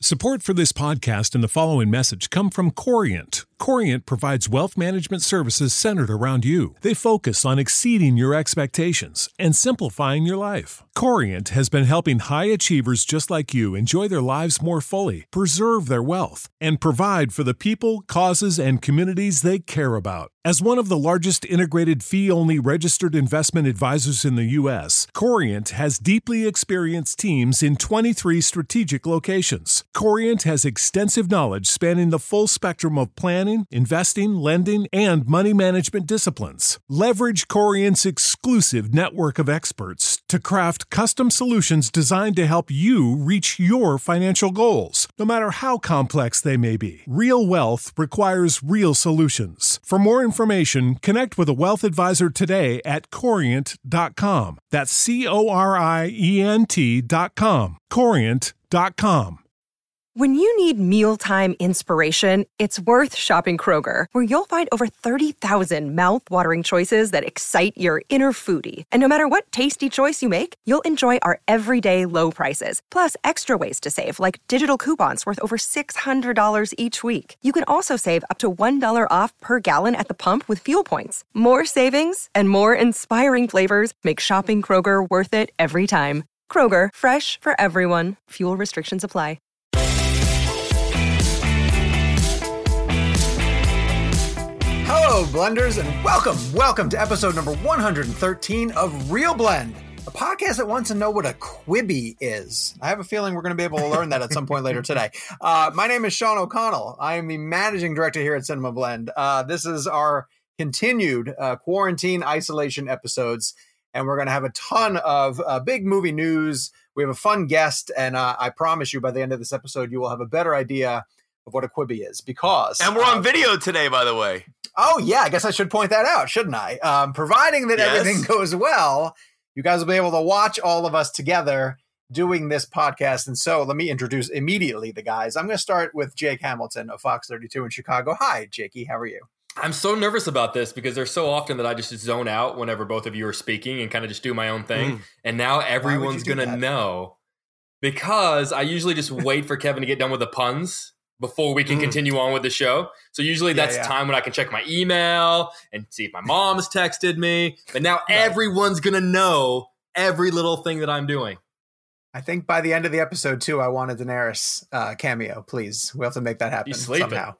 Support for this podcast and the following message come from Corient. Corient provides wealth management services centered around you. They focus on exceeding your expectations and simplifying your life. Corient has been helping high achievers just like you enjoy their lives more fully, preserve their wealth, and provide for the people, causes, and communities they care about. As one of the largest integrated fee-only registered investment advisors in the U.S., Corient has deeply experienced teams in 23 strategic locations. Corient has extensive knowledge spanning the full spectrum of planning, investing, lending, and money management disciplines. Leverage Corient's exclusive network of experts to craft custom solutions designed to help you reach your financial goals, no matter how complex they may be. Real wealth requires real solutions. For more information, connect with a wealth advisor today at Corient.com. That's Corient.com. Corient.com. When you need mealtime inspiration, it's worth shopping Kroger, where you'll find over 30,000 mouth-watering choices that excite your inner foodie. And no matter what tasty choice you make, you'll enjoy our everyday low prices, plus extra ways to save, like digital coupons worth over $600 each week. You can also save up to $1 off per gallon at the pump with fuel points. More savings and more inspiring flavors make shopping Kroger worth it every time. Kroger, fresh for everyone. Fuel restrictions apply. Hello, Blenders, and welcome to episode number 113 of Real Blend, a podcast that wants to know what a Quibi is. I have a feeling we're going to be able to learn that at some point later today. My name is Sean O'Connell. I am the managing director here at Cinema Blend. This is our continued quarantine isolation episodes, and we're going to have a ton of big movie news. We have a fun guest, and I promise you by the end of this episode, you will have a better idea of what a Quibi is, because... And we're on video today, by the way. Oh, yeah, I guess I should point that out, shouldn't I? Providing that everything goes well, you guys will be able to watch all of us together doing this podcast. And so let me introduce immediately the guys. I'm going to start with Jake Hamilton of Fox 32 in Chicago. Hi, Jakey. How are you? I'm so nervous about this because there's so often that I just zone out whenever both of you are speaking and kind of just do my own thing. And now everyone's going to know, because I usually just wait for Kevin to get done with the puns before we can continue on with the show. So usually that's time when I can check my email and see if my mom has texted me. But now everyone's going to know every little thing that I'm doing. I think by the end of the episode, too, I want a Daenerys cameo, please. We have to make that happen somehow.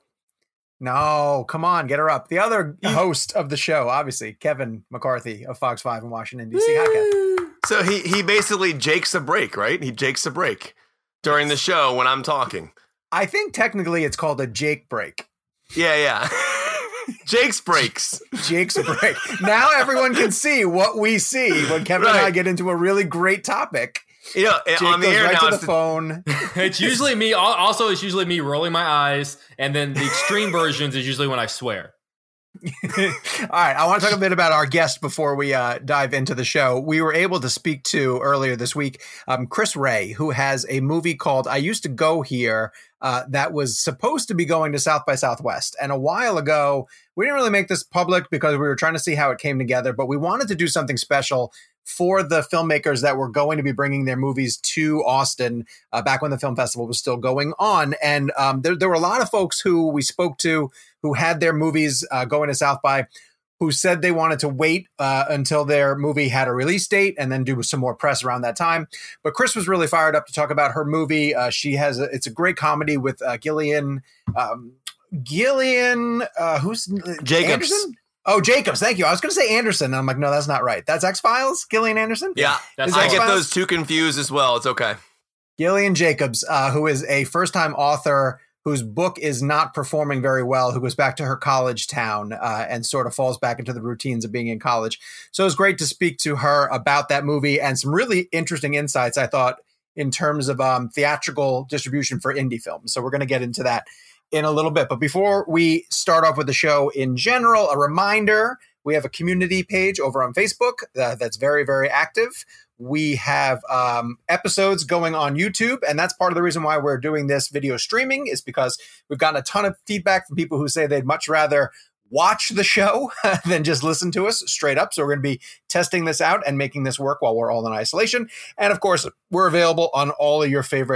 No, come on, get her up. The other host of the show, obviously, Kevin McCarthy of Fox 5 in Washington, D.C. Hi, Kevin. So he basically jakes a break, right? He jakes a break during the show when I'm talking. I think technically it's called a Jake break. Yeah. Jake's breaks. Jake's break. Now everyone can see what we see when Kevin and I get into a really great topic. Yeah, Jake on the goes air right now, to the phone. It's usually me. Also, it's usually me rolling my eyes. And then the extreme versions is usually when I swear. All right. I want to talk a bit about our guest before we dive into the show. We were able to speak to earlier this week, Chris Ray, who has a movie called I Used to Go Here that was supposed to be going to South by Southwest. And a while ago, we didn't really make this public because we were trying to see how it came together, but we wanted to do something special for the filmmakers that were going to be bringing their movies to Austin back when the film festival was still going on. And there were a lot of folks who we spoke to who had their movies going to South by, who said they wanted to wait until their movie had a release date and then do some more press around that time. But Chris was really fired up to talk about her movie. It's a great comedy with Gillian, who's Jacobs. Anderson? Oh, Jacobs. Thank you. I was going to say Anderson. And I'm like, no, that's not right. That's X-Files? Gillian Anderson? Yeah. I get those two confused as well. It's okay. Gillian Jacobs, who is a first-time author whose book is not performing very well, who goes back to her college town and sort of falls back into the routines of being in college. So it was great to speak to her about that movie and some really interesting insights, I thought, in terms of theatrical distribution for indie films. So we're going to get into that in a little bit. But before we start off with the show in general, a reminder, we have a community page over on Facebook that's very, very active. We have episodes going on YouTube, and that's part of the reason why we're doing this video streaming, is because we've gotten a ton of feedback from people who say they'd much rather watch the show than just listen to us straight up. So we're going to be testing this out and making this work while we're all in isolation. And of course, we're available on all of your favorite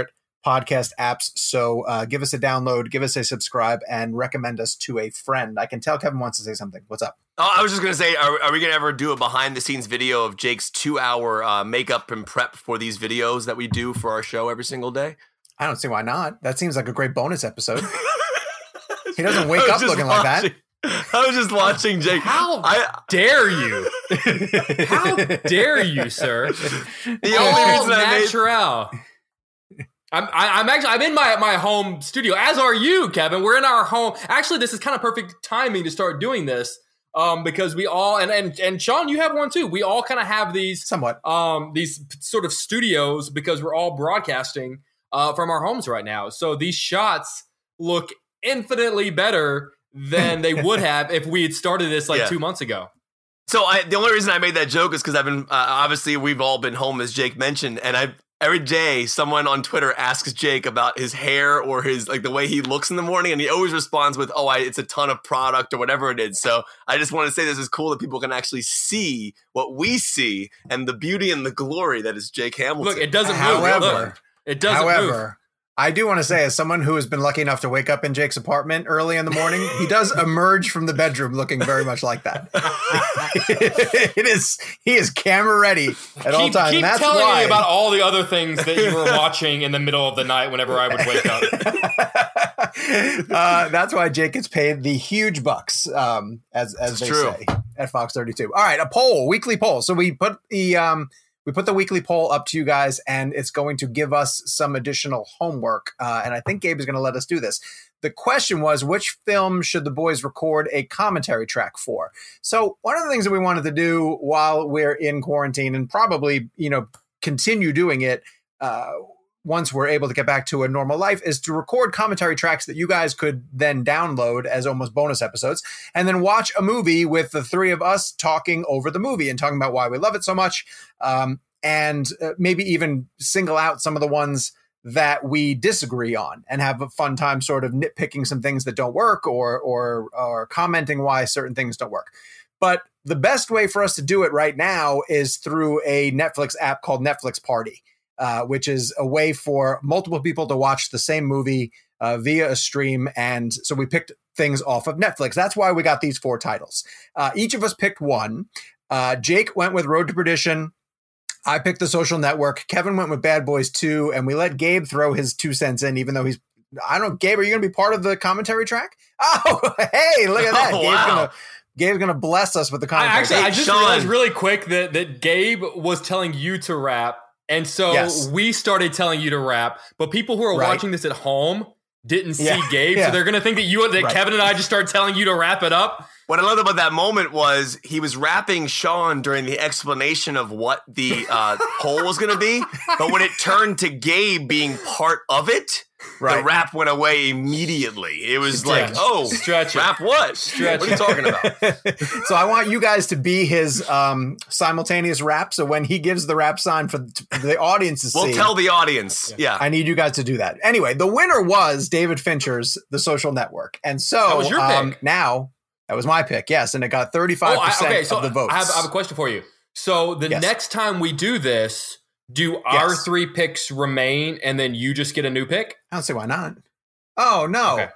podcast apps. So give us a download, give us a subscribe, and recommend us to a friend. I can tell Kevin wants to say something. What's up? Oh, I was just going to say, are we going to ever do a behind-the-scenes video of Jake's 2-hour makeup and prep for these videos that we do for our show every single day? I don't see why not. That seems like a great bonus episode. He doesn't wake up looking like that. I was just watching Jake. How dare you? How dare you, sir? The only reason natural. I'm in my home studio, as are you, Kevin. We're in our home. Actually, this is kind of perfect timing to start doing this, because we all and Sean, you have one too. We all kind of have these these sort of studios because we're all broadcasting from our homes right now. So these shots look infinitely better than they would have if we had started this 2 months ago. So the only reason I made that joke is because I've been obviously we've all been home, as Jake mentioned, and every day someone on Twitter asks Jake about his hair or his the way he looks in the morning, and he always responds with, it's a ton of product or whatever it is. So I just want to say this is cool that people can actually see what we see and the beauty and the glory that is Jake Hamilton. Look, it doesn't move. It doesn't move. I do want to say, as someone who has been lucky enough to wake up in Jake's apartment early in the morning, he does emerge from the bedroom looking very much like that. He is camera ready at all times. Keep telling me about all the other things that you were watching in the middle of the night whenever I would wake up. That's why Jake gets paid the huge bucks, as they say at Fox 32. All right, weekly poll. So we put the weekly poll up to you guys, and it's going to give us some additional homework. And I think Gabe is going to let us do this. The question was, which film should the boys record a commentary track for? So one of the things that we wanted to do while we're in quarantine, and probably, continue doing it once we're able to get back to a normal life, is to record commentary tracks that you guys could then download as almost bonus episodes, and then watch a movie with the three of us talking over the movie and talking about why we love it so much, and maybe even single out some of the ones that we disagree on and have a fun time sort of nitpicking some things that don't work or commenting why certain things don't work. But the best way for us to do it right now is through a Netflix app called Netflix Party. Which is a way for multiple people to watch the same movie via a stream. And so we picked things off of Netflix. That's why we got these 4 titles. Each of us picked one. Jake went with Road to Perdition. I picked The Social Network. Kevin went with Bad Boys 2. And we let Gabe throw his 2 cents in, even though Gabe, are you going to be part of the commentary track? Oh, hey, look at that. Wow. Gabe's going to bless us with the commentary. I just realized really quick that Gabe was telling you to rap. And so we started telling you to rap, but people who are watching this at home didn't see Gabe, so they're going to think that Kevin and I just started telling you to wrap it up. What I loved about that moment was he was rapping Sean during the explanation of what the poll was going to be, but when it turned to Gabe being part of it, the rap went away immediately. It was stretch rap what? Stretch. What are you talking about? So I want you guys to be his simultaneous rap. So when he gives the rap sign for the audience to see, we'll tell the audience. Yeah. I need you guys to do that. Anyway, the winner was David Fincher's The Social Network. And so that was your pick. Now, that was my pick, yes. And it got 35% of the votes. I have a question for you. So the next time we do this, do our 3 picks remain and then you just get a new pick? I don't see why not. Oh, no. Okay.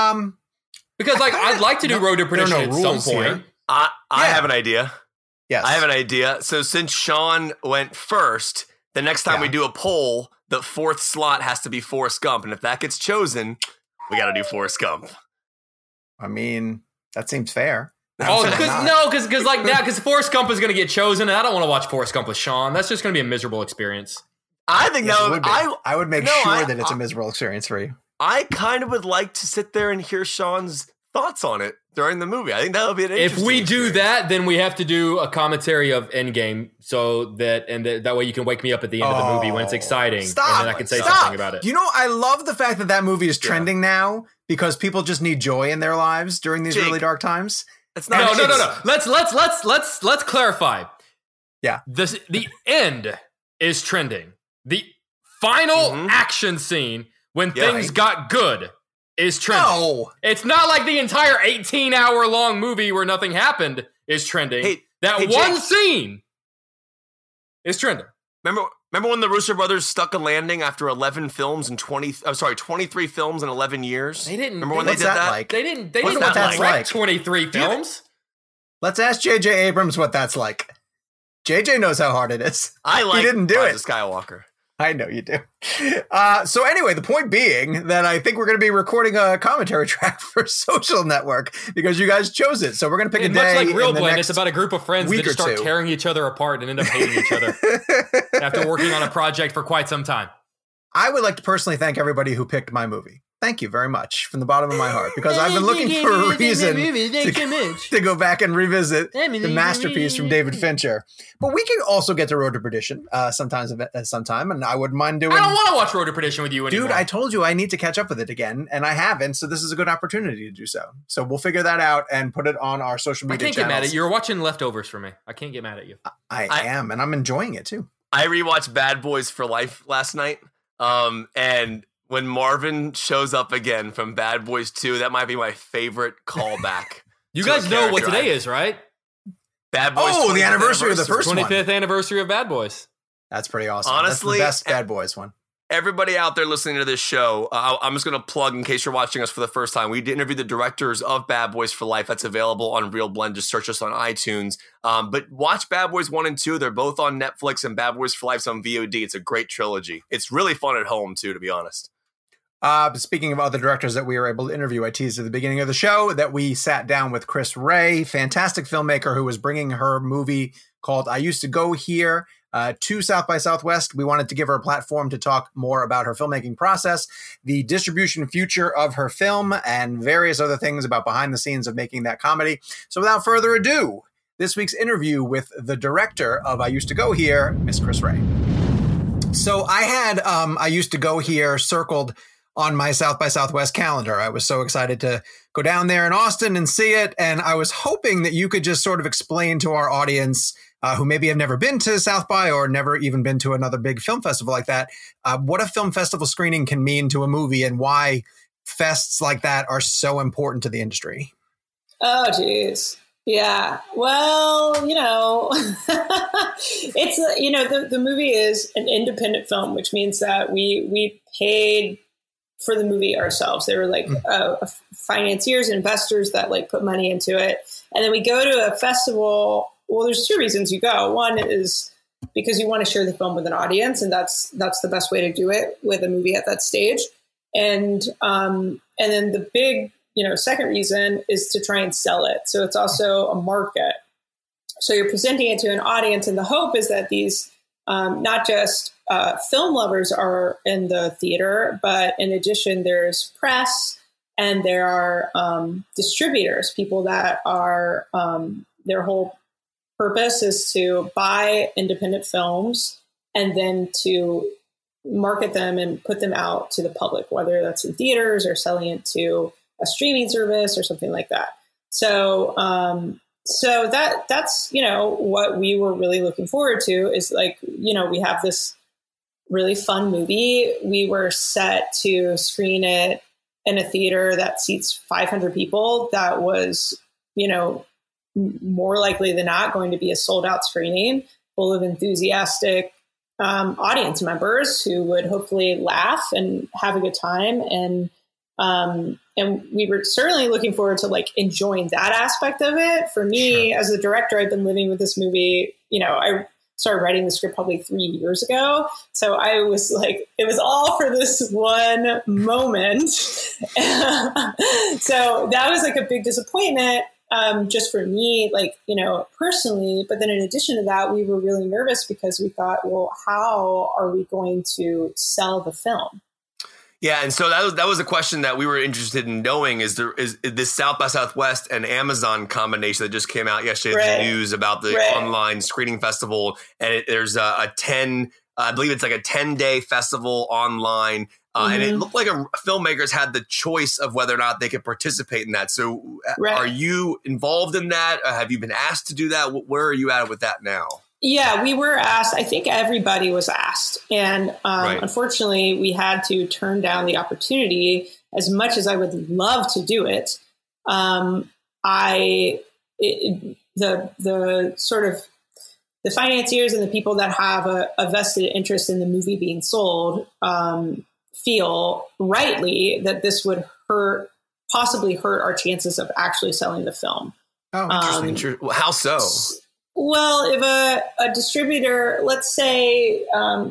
Because I'd like to do Road to Perdition at some point. I have an idea. Yes. I have an idea. So since Sean went first, the next time we do a poll, the 4th slot has to be Forrest Gump. And if that gets chosen, we got to do Forrest Gump. I mean, that seems fair. Because Forrest Gump is going to get chosen, and I don't want to watch Forrest Gump with Sean. That's just going to be a miserable experience. I think I would make sure that it's a miserable experience for you. I kind of would like to sit there and hear Sean's thoughts on it during the movie. I think that would be an interesting If we do experience. that, then we have to do a commentary of Endgame, so that way you can wake me up at the end of the movie when it's exciting, and then I can say something about it. You know, I love the fact that movie is trending now because people just need joy in their lives during these really dark times. It's not. No. Let's clarify. Yeah. The end is trending. The final action scene when things got good is trending. No. It's not like the entire 18-hour long movie where nothing happened is trending. That one scene is trending. Remember when the Russo brothers stuck a landing after 23 films in 11 years? They didn't. Remember when they did that? Like? They didn't that's like 23 films. Let's ask J.J. Abrams what that's like. J.J. knows how hard it is. He didn't do it. Skywalker. I know you do. So anyway, the point being that I think we're going to be recording a commentary track for Social Network because you guys chose it. So we're going to pick a day. Much like Real Blend, it's about a group of friends that just start tearing each other apart and end up hating each other after working on a project for quite some time. I would like to personally thank everybody who picked my movie. Thank you very much from the bottom of my heart because I've been looking for a reason to go back and revisit the masterpiece from David Fincher. But we can also get to Road to Perdition sometime, and I wouldn't mind doing. I don't want to watch Road to Perdition with you anymore. Dude, I told you I need to catch up with it again, and I haven't, so this is a good opportunity to do so. So we'll figure that out and put it on our social media channels. I can't get mad at you. You're watching Leftovers for me. I can't get mad at you. I am, and I'm enjoying it too. I rewatched Bad Boys for Life last night, and when Marvin shows up again from Bad Boys 2, that might be my favorite callback. You guys know what today is, right? Bad Boys. Oh, the anniversary of the first 25th anniversary of Bad Boys. That's pretty awesome. Honestly, that's the best Bad Boys one. Everybody out there listening to this show, I'm just going to plug in case you're watching us for the first time. We interviewed the directors of Bad Boys for Life. That's available on Real Blend. Just search us on iTunes. But watch Bad Boys 1 and 2. They're both on Netflix, and Bad Boys for Life's on VOD. It's a great trilogy. It's really fun at home, too, to be honest. Speaking of other directors that we were able to interview, I teased at the beginning of the show that we sat down with Chris Ray, fantastic filmmaker who was bringing her movie called I Used to Go Here to South by Southwest. We wanted to give her a platform to talk more about her filmmaking process, the distribution future of her film, and various other things about behind the scenes of making that comedy. So without further ado, this week's interview with the director of I Used to Go Here, Miss Chris Ray. So I had I Used to Go Here circled on my South by Southwest calendar. I was so excited to go down there in Austin and see it. And I was hoping that you could just sort of explain to our audience who maybe have never been to South by or never even been to another big film festival like that, what a film festival screening can mean to a movie and why fests like that are so important to the industry. Oh, geez. Yeah. Well, it's, the movie is an independent film, which means that we paid for the movie ourselves. They were like financiers, investors that like put money into it. And then we go to a festival. Well, there's two reasons you go. One is because you want to share the film with an audience, and that's the best way to do it with a movie at that stage. And then the big, second reason is to try and sell it. So it's also a market. So you're presenting it to an audience, and the hope is that these not just film lovers are in the theater, but in addition, there's press and there are distributors, people that are their whole purpose is to buy independent films and then to market them and put them out to the public, whether that's in theaters or selling it to a streaming service or something like that. So that's, what we were really looking forward to is like, we have this really fun movie. We were set to screen it in a theater that seats 500 people. That was, more likely than not going to be a sold out screening full of enthusiastic audience members who would hopefully laugh and have a good time. And we were certainly looking forward to like enjoying that aspect of it. For me, as a director, I've been living with this movie. I started writing the script probably 3 years ago. So I was like, it was all for this one moment. So that was like a big disappointment. Just for me, like, personally, but then in addition to that, we were really nervous because we thought, well, how are we going to sell the film? Yeah, and so that was a question that we were interested in knowing is this South by Southwest and Amazon combination that just came out yesterday in the news about the online screening festival, and there's a 10-day festival online, and it looked like filmmakers had the choice of whether or not they could participate in that. So are you involved in that? Have you been asked to do that? Where are you at with that now? Yeah, we were asked. I think everybody was asked. And unfortunately, we had to turn down the opportunity as much as I would love to do it. The sort of the financiers and the people that have a vested interest in the movie being sold feel rightly that this would possibly hurt our chances of actually selling the film. Oh, interesting. How so? Well, if a distributor, let's say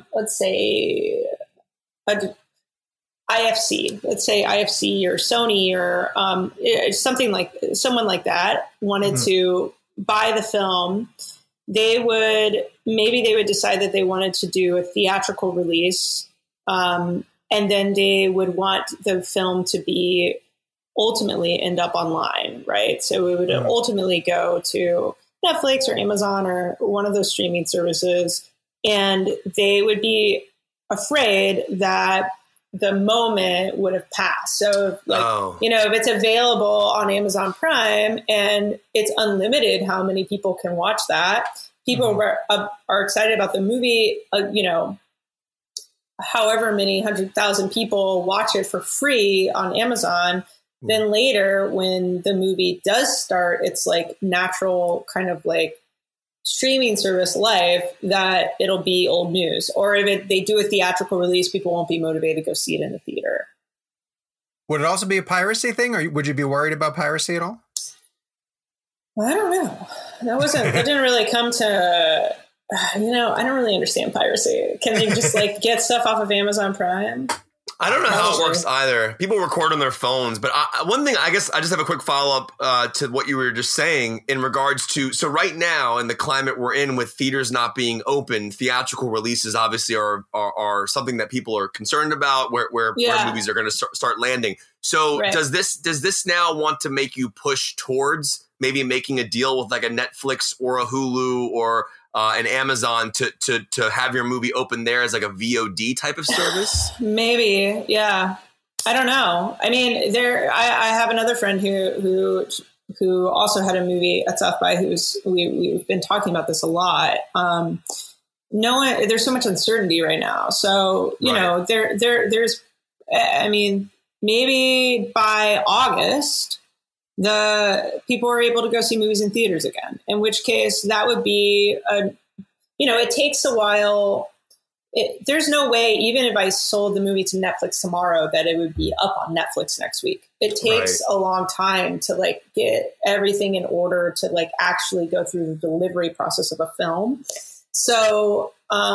IFC or Sony or someone like that wanted to buy the film, they would decide that they wanted to do a theatrical release, and then they would want the film to be ultimately end up online, right? So we would ultimately go to Netflix or Amazon or one of those streaming services, and they would be afraid that the moment would have passed. So if it's available on Amazon Prime and it's unlimited how many people can watch that, people are excited about the movie, however many 100,000 people watch it for free on Amazon. Then later, when the movie does start its like natural kind of like streaming service life, that it'll be old news. Or if they do a theatrical release, people won't be motivated to go see it in the theater. Would it also be a piracy thing, or would you be worried about piracy at all? I don't know. That didn't really come to. I don't really understand piracy. Can they just like get stuff off of Amazon Prime? I don't know how it works either. People record on their phones, but one thing, I guess I just have a quick follow-up to what you were just saying in regards to, so right now in the climate we're in with theaters not being open, theatrical releases obviously are something that people are concerned about where movies are going to start landing. So does this now want to make you push towards maybe making a deal with like a Netflix or a Hulu or an Amazon to have your movie open there as like a VOD type of service? Maybe. Yeah. I don't know. I mean, I have another friend who also had a movie at South by we've been talking about this a lot. There's so much uncertainty right now. So, there's, I mean, maybe by August, the people are able to go see movies in theaters again, in which case that would be it takes a while. There's no way, even if I sold the movie to Netflix tomorrow, that it would be up on Netflix next week. It takes a long time to like get everything in order to like actually go through the delivery process of a film. So,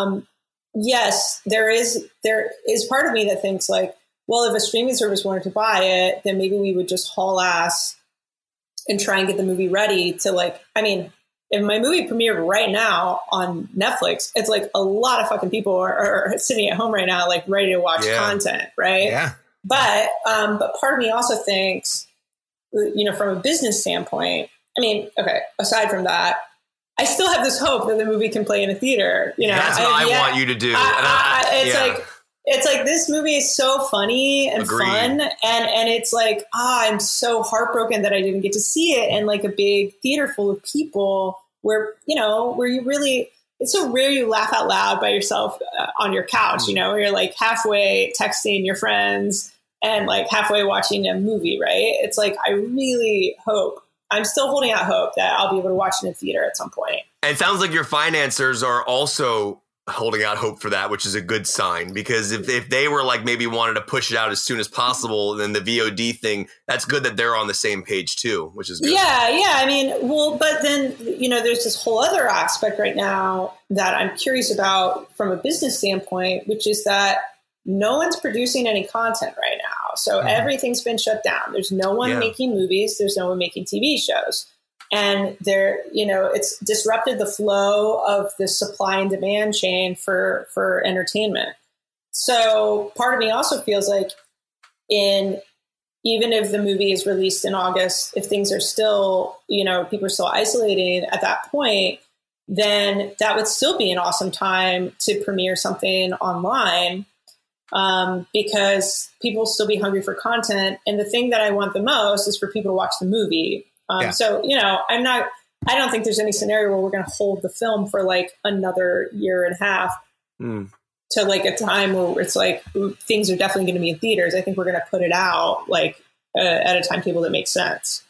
yes, there is part of me that thinks like, well, if a streaming service wanted to buy it, then maybe we would just haul ass and try and get the movie ready to like, I mean, if my movie premiered right now on Netflix, it's like a lot of fucking people are sitting at home right now, like ready to watch content. Right. Yeah. But part of me also thinks, from a business standpoint, I mean, okay, aside from that, I still have this hope that the movie can play in a theater. That's what I want you to do. It's like this movie is so funny and fun, and it's like I'm so heartbroken that I didn't get to see it in like a big theater full of people where you really, it's so rare you laugh out loud by yourself on your couch, where you're like halfway texting your friends and like halfway watching a movie, right? It's like I really hope, I'm still holding out hope that I'll be able to watch it in theater at some point. And it sounds like your financiers are also holding out hope for that, which is a good sign, because if they were like maybe wanted to push it out as soon as possible, then the VOD thing, that's good that they're on the same page too, which is good. Yeah. I mean, well, but then, there's this whole other aspect right now that I'm curious about from a business standpoint, which is that no one's producing any content right now. So everything's been shut down. There's no one making movies. There's no one making TV shows. And it's disrupted the flow of the supply and demand chain for entertainment. So part of me also feels like even if the movie is released in August, if things are still, people are still isolating at that point, then that would still be an awesome time to premiere something online, because people will still be hungry for content. And the thing that I want the most is for people to watch the movie. So, I don't think there's any scenario where we're going to hold the film for like another year and a half to like a time where it's like things are definitely going to be in theaters. I think we're going to put it out like at a timetable that makes sense.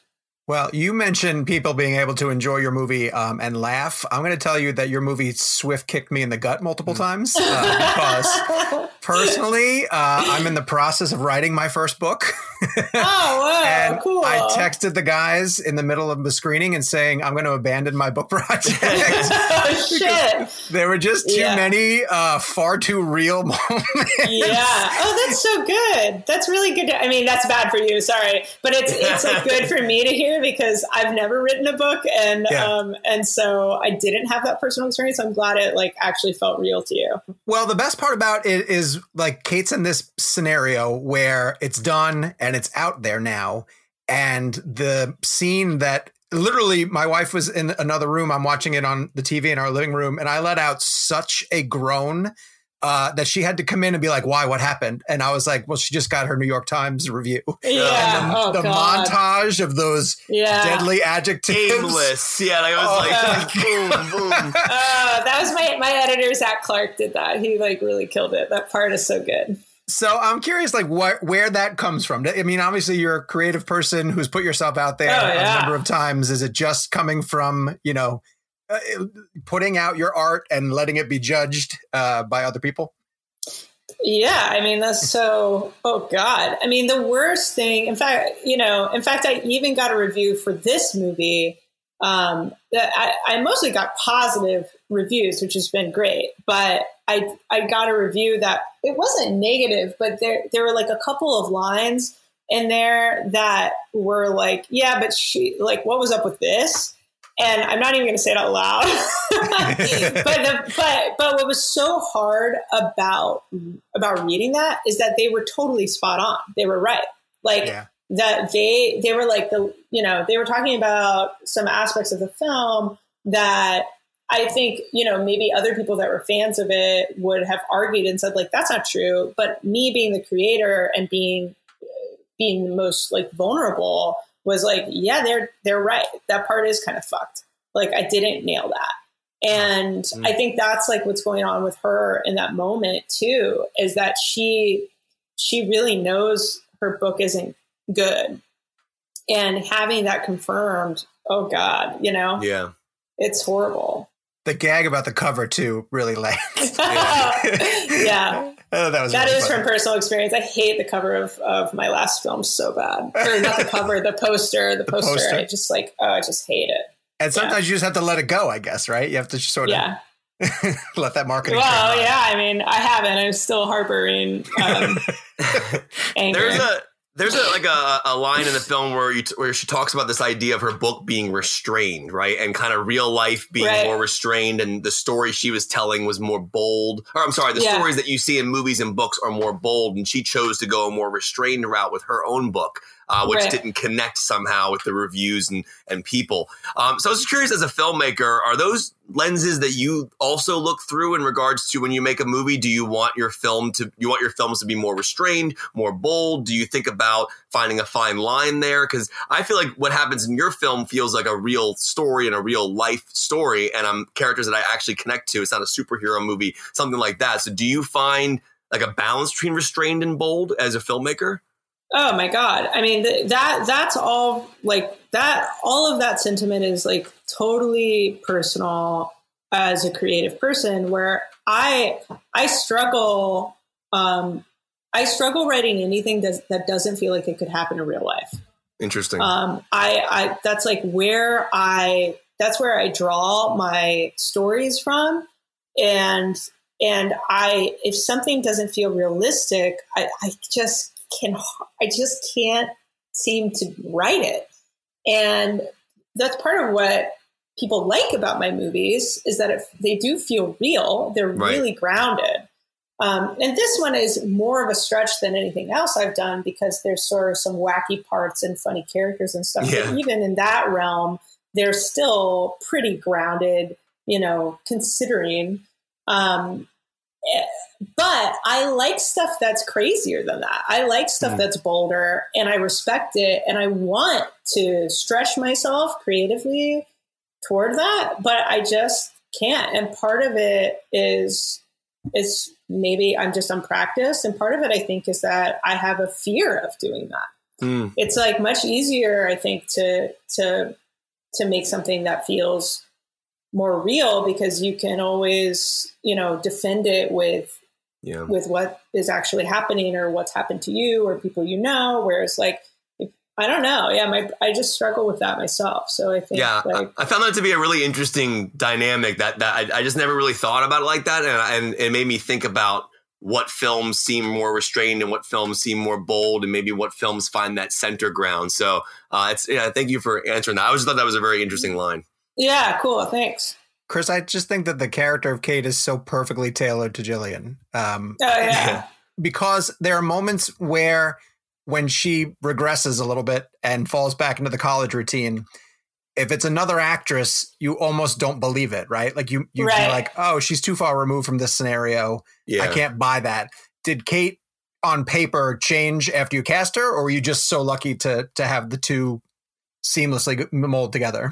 Well, you mentioned people being able to enjoy your movie and laugh. I'm going to tell you that your movie Swift kicked me in the gut multiple times because personally, I'm in the process of writing my first book. Oh, wow. And cool. I texted the guys in the middle of the screening and saying, I'm going to abandon my book project. Oh, shit. There were just too many far too real moments. Yeah. Oh, that's so good. That's really good. I mean, that's bad for you. Sorry. But it's like good for me to hear because I've never written a book and so I didn't have that personal experience. I'm glad it like actually felt real to you. Well, the best part about it is like Kate's in this scenario where it's done and it's out there now. And the scene that literally my wife was in another room. I'm watching it on the TV in our living room. And I let out such a groan that she had to come in and be like, why, what happened? And I was like, well, she just got her New York Times review. Yeah. And the montage of those deadly adjectives. Aimless. Yeah. Like, I was like, boom, boom. That was my editor, Zach Clark, did that. He like really killed it. That part is so good. So I'm curious, like, where that comes from. I mean, obviously, you're a creative person who's put yourself out there a number of times. Is it just coming from, putting out your art and letting it be judged by other people? Yeah, I mean, that's so, oh God. I mean, the worst thing, in fact, I even got a review for this movie that I mostly got positive reviews, which has been great. But I got a review that it wasn't negative, but there were like a couple of lines in there that were like, yeah, but she, like, what was up with this? And I'm not even going to say it out loud. but what was so hard about reading that is that they were totally spot on. They were right. Like that they were like they were talking about some aspects of the film that I think, maybe other people that were fans of it would have argued and said like, that's not true. But me being the creator and being the most like vulnerable was like, yeah, they're right. That part is kind of fucked. Like I didn't nail that. And I think that's like what's going on with her in that moment too, is that she really knows her book isn't good. And having that confirmed, oh God, Yeah. It's horrible. The gag about the cover too really lands. Yeah. That is from personal experience. I hate the cover of my last film so bad. Or not the cover, the poster. I just I just hate it. And sometimes you just have to let it go, I guess, right? You have to sort of let that marketing. Well, yeah. I mean, I haven't. I'm still harboring anger. There's a line in the film where she talks about this idea of her book being restrained, right? And kind of real life being more restrained, and the story she was telling was more bold. Or I'm sorry, the stories that you see in movies and books are more bold, and she chose to go a more restrained route with her own book. Which didn't connect somehow with the reviews and people. So I was curious, as a filmmaker, are those lenses that you also look through in regards to when you make a movie? Do you want your films to be more restrained, more bold? Do you think about finding a fine line there? Because I feel like what happens in your film feels like a real story and a real life story, and characters that I actually connect to. It's not a superhero movie, something like that. So do you find like a balance between restrained and bold as a filmmaker? Oh my God. I mean, that's all like that. All of that sentiment is like totally personal as a creative person, where I struggle. I struggle writing anything that doesn't feel like it could happen in real life. Interesting. That's like that's where I draw my stories from. And if something doesn't feel realistic, I just can't seem to write it. And that's part of what people like about my movies, is that they do feel real. They're really grounded. And this one is more of a stretch than anything else I've done, because there's sort of some wacky parts and funny characters and stuff. Yeah. But even in that realm, they're still pretty grounded, considering, but I like stuff that's crazier than that. I like stuff that's bolder, and I respect it. And I want to stretch myself creatively toward that, but I just can't. And part of it is maybe I'm just unpracticed. And part of it, I think, is that I have a fear of doing that. It's like much easier, I think, to make something that feels more real, because you can always, defend it with what is actually happening or what's happened to you or people you know. Whereas like, I don't know. Yeah, I just struggle with that myself. So I think, I found that to be a really interesting dynamic that I just never really thought about it like that, and it made me think about what films seem more restrained and what films seem more bold, and maybe what films find that center ground. So thank you for answering that. I always thought that was a very interesting line. Yeah, cool. Thanks. Chris, I just think that the character of Kate is so perfectly tailored to Gillian. Because there are moments where, when she regresses a little bit and falls back into the college routine, if it's another actress, you almost don't believe it, right? Like you'd be like, oh, she's too far removed from this scenario. Yeah. I can't buy that. Did Kate on paper change after you cast her, or were you just so lucky to have the two seamlessly mold together?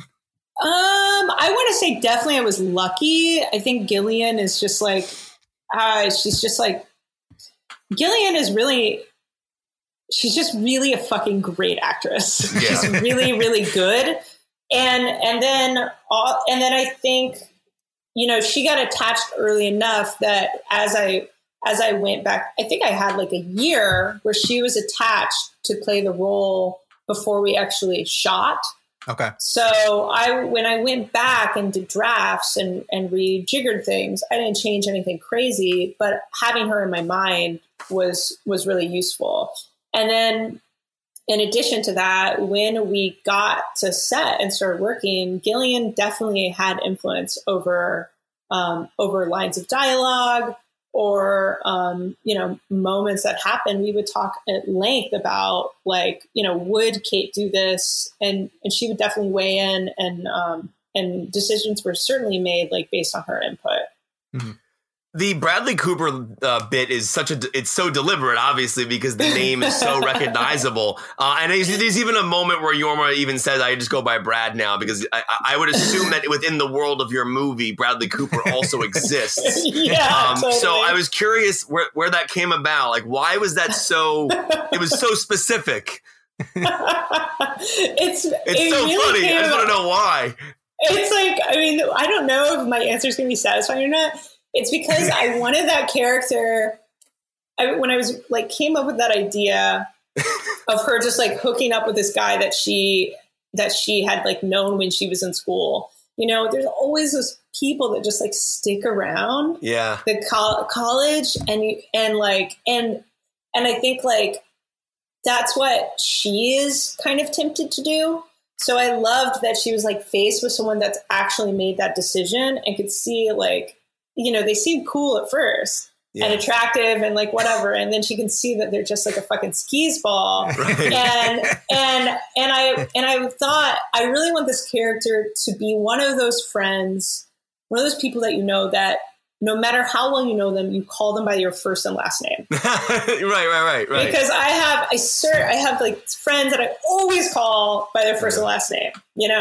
I want to say definitely I was lucky. I think Gillian is just like, she's just like, Gillian is really... She's just really a fucking great actress. Yeah. She's really, really good. And then I think, she got attached early enough that as I went back, I think I had like a year where she was attached to play the role before we actually shot. Okay. So when I went back and did drafts and rejiggered things, I didn't change anything crazy, but having her in my mind was really useful. And then in addition to that, when we got to set and started working, Gillian definitely had influence over lines of dialogue or, moments that happened. We would talk at length about like, would Kate do this? And she would definitely weigh in, and decisions were certainly made like based on her input. Mm-hmm. The Bradley Cooper bit is it's so deliberate, obviously, because the name is so recognizable. And there's even a moment where Jorma even says, I just go by Brad now, because I would assume that within the world of your movie, Bradley Cooper also exists. Yeah, totally. So I was curious where that came about. Like, why was that it was so specific? It's so really funny. I just want to know why. It's like, I don't know if my answer is going to be satisfying or not. It's because I wanted that character. When I was like, came up with that idea of her just like hooking up with this guy that she had like known when she was in school. There's always those people that just like stick around. Yeah. The college and I think like that's what she is kind of tempted to do. So I loved that she was like faced with someone that's actually made that decision and could see like, they seem cool at first and attractive and like whatever. And then she can see that they're just like a fucking skis ball. Right. And I thought, I really want this character to be one of those friends, one of those people that that no matter how well you know them, you call them by your first and last name. Right. Because I have like friends that I always call by their first and last name,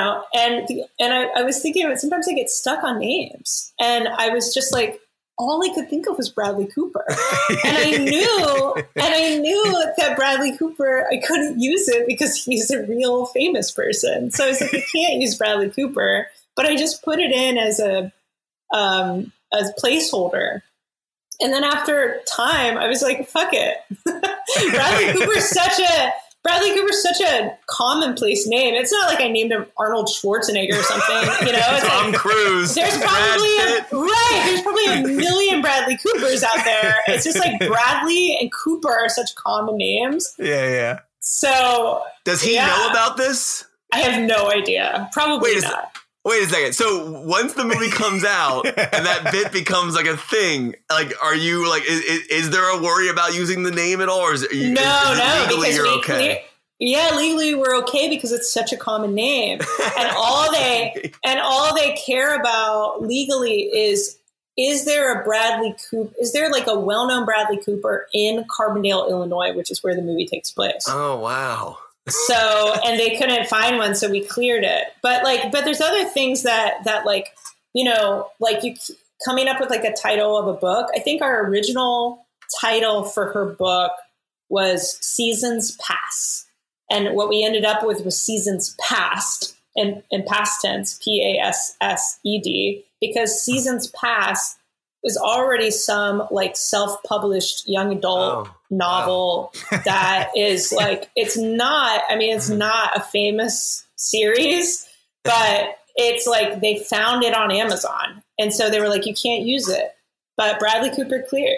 and I was thinking of it. Sometimes I get stuck on names, and I was just like, all I could think of was Bradley Cooper. And I knew that Bradley Cooper, I couldn't use it because he's a real famous person. So I was like, I can't use Bradley Cooper, but I just put it in as a placeholder. And then after time, I was like, fuck it. Bradley Cooper's such a commonplace name. It's not like I named him Arnold Schwarzenegger or something. It's Tom Cruise. There's probably a million Bradley Coopers out there. It's just like Bradley and Cooper are such common names. Yeah. So does he know about this? I have no idea. Probably not. Wait a second. So once the movie comes out and that bit becomes like a thing, like, are you like, is there a worry about using the name at all? Or is it, no, legally because you're okay? Legally we're okay because it's such a common name. And all they care about legally is there a Bradley Cooper? Is there like a well-known Bradley Cooper in Carbondale, Illinois, which is where the movie takes place? Oh, wow. So, and they couldn't find one, so we cleared it. But there's other things that like, like you coming up with like a title of a book. I think our original title for her book was Seasons Pass. And what we ended up with was Seasons Past, in past tense, PASSED, because Seasons Past is already some like self-published young adult novel that is like, it's not a famous series, but it's like they found it on Amazon. And so they were like, you can't use it. But Bradley Cooper cleared.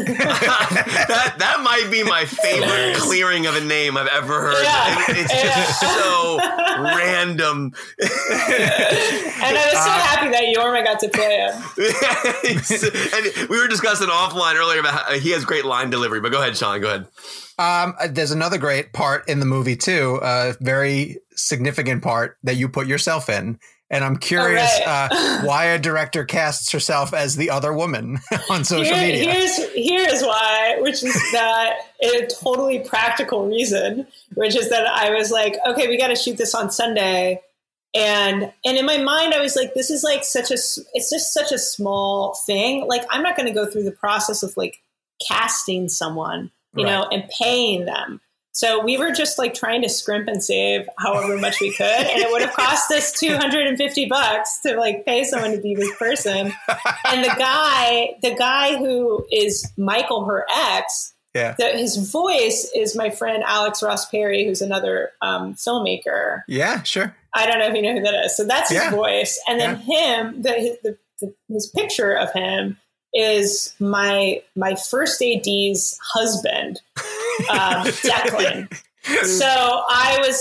that might be my favorite clearing of a name I've ever heard. Yeah. It's just so random. And I was so happy that Jorma got to play him. And we were discussing offline earlier about how he has great line delivery. But go ahead, Sean. Go ahead. There's another great part in the movie, too. A very significant part that you put yourself in. And I'm curious why a director casts herself as the other woman on social media. Here's why, which is that a totally practical reason, which is that I was like, okay, we got to shoot this on Sunday. And in my mind, I was like, this is like it's just such a small thing. Like, I'm not going to go through the process of like casting someone, you know, and paying them. So we were just like trying to scrimp and save however much we could. And it would have cost us $250 to like pay someone to be this person. And the guy who is Michael, her ex, his voice is my friend Alex Ross Perry, who's another filmmaker. Yeah, sure. I don't know if you know who that is. So that's his voice. And then his picture of him is my first AD's husband, Declan. So I was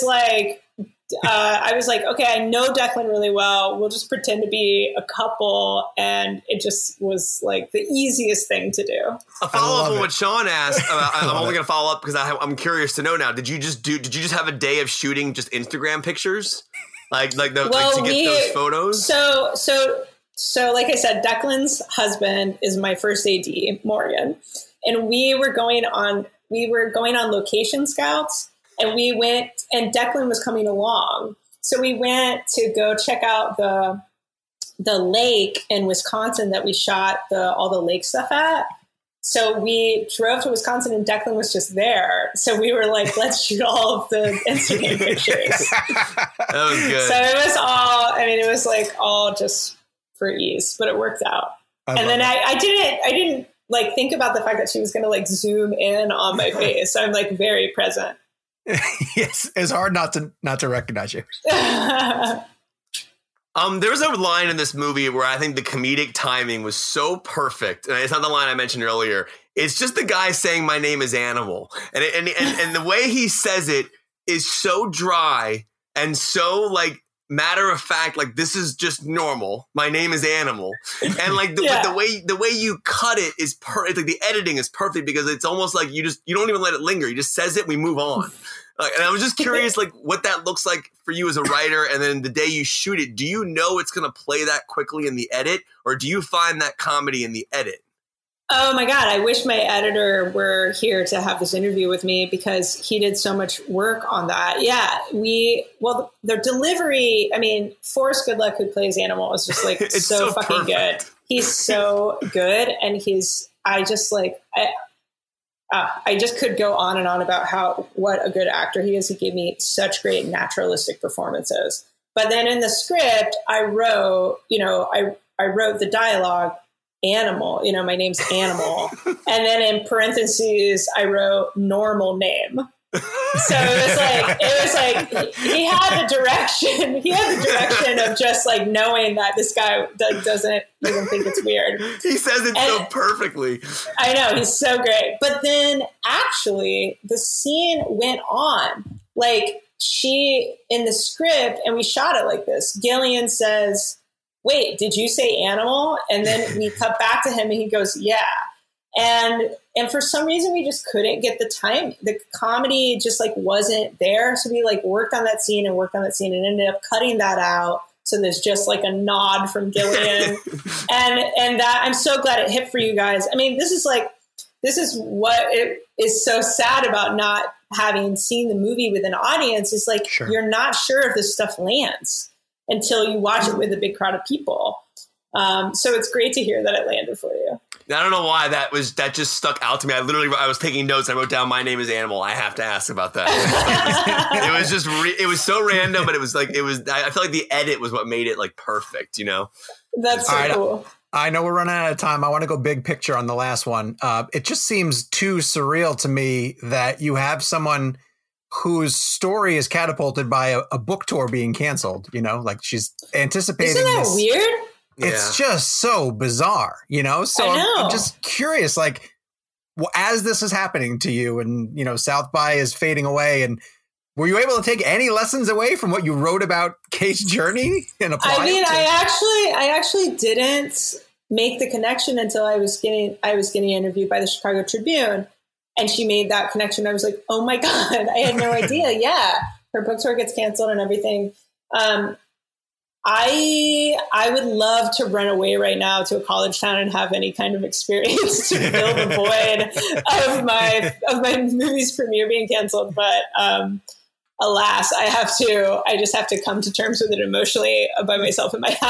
like, okay, I know Declan really well. We'll just pretend to be a couple. And it just was like the easiest thing to do. A follow up on what Sean asked. I'm only going to follow up because I'm curious to know now. Did you just have a day of shooting just Instagram pictures? To get those photos? So like I said, Declan's husband is my first AD, Morgan. And we were going on location scouts, and we went, and Declan was coming along. So we went to go check out the lake in Wisconsin that we shot all the lake stuff at. So we drove to Wisconsin, and Declan was just there. So we were like, let's shoot all of the Instagram pictures. That was good. So it was like all just for ease, but it worked out. And then I didn't like think about the fact that she was going to like zoom in on my face. So I'm like very present. Yes, it's hard not to recognize you. There's a line in this movie where I think the comedic timing was so perfect, and it's not the line I mentioned earlier. It's just the guy saying, "My name is Animal," and the way he says it is so dry and so like matter of fact, like this is just normal. My name is Animal, and like the way you cut it is perfect. Like the editing is perfect because it's almost like you don't even let it linger. He just says it, we move on. And I was just curious, like what that looks like for you as a writer, and then the day you shoot it, do you know it's going to play that quickly in the edit, or do you find that comedy in the edit? Oh my God, I wish my editor were here to have this interview with me because he did so much work on that. Yeah, the delivery, I mean, Forrest Goodluck, who plays Animal, is just like so fucking good. He's so good. And I just could go on and on about what a good actor he is. He gave me such great naturalistic performances. But then in the script, I wrote the dialogue, Animal, my name's Animal. And then in parentheses, I wrote normal name. So it was like he had the direction. He had the direction of just like knowing that this guy doesn't even think it's weird. He says it so perfectly. I know, he's so great. But then actually the scene went on. Like in the script, and we shot it like this. Gillian says, "Wait, did you say Animal?" And then we cut back to him and he goes, "Yeah." And for some reason we just couldn't get the time. The comedy just like wasn't there. So we like worked on that scene and ended up cutting that out. So there's just like a nod from Gillian. and that I'm so glad it hit for you guys. I mean, this is what it is so sad about not having seen the movie with an audience is like, You're not sure if this stuff lands until you watch it with a big crowd of people. So it's great to hear that it landed for you. I don't know why that just stuck out to me. I was taking notes. I wrote down "My name is Animal." I have to ask about that. It was just it was so random, but it was like I felt like the edit was what made it like perfect. You know, that's so cool. I know we're running out of time. I want to go big picture on the last one. It just seems too surreal to me that you have someone whose story is catapulted by a book tour being canceled. You know, like she's anticipating. Isn't that this. weird? It's just so bizarre, you know? So I'm just curious, like, as this is happening to you and, you know, South by is fading away, and were you able to take any lessons away from what you wrote about Kate's journey and apply I mean, it to- I actually didn't make the connection until I was getting interviewed by the Chicago Tribune, and she made that connection. I was like, oh my God, I had no idea. Yeah. Her book tour gets canceled and everything. I would love to run away right now to a college town and have any kind of experience to fill the void of my movie's premiere being canceled. But alas, I just have to come to terms with it emotionally by myself in my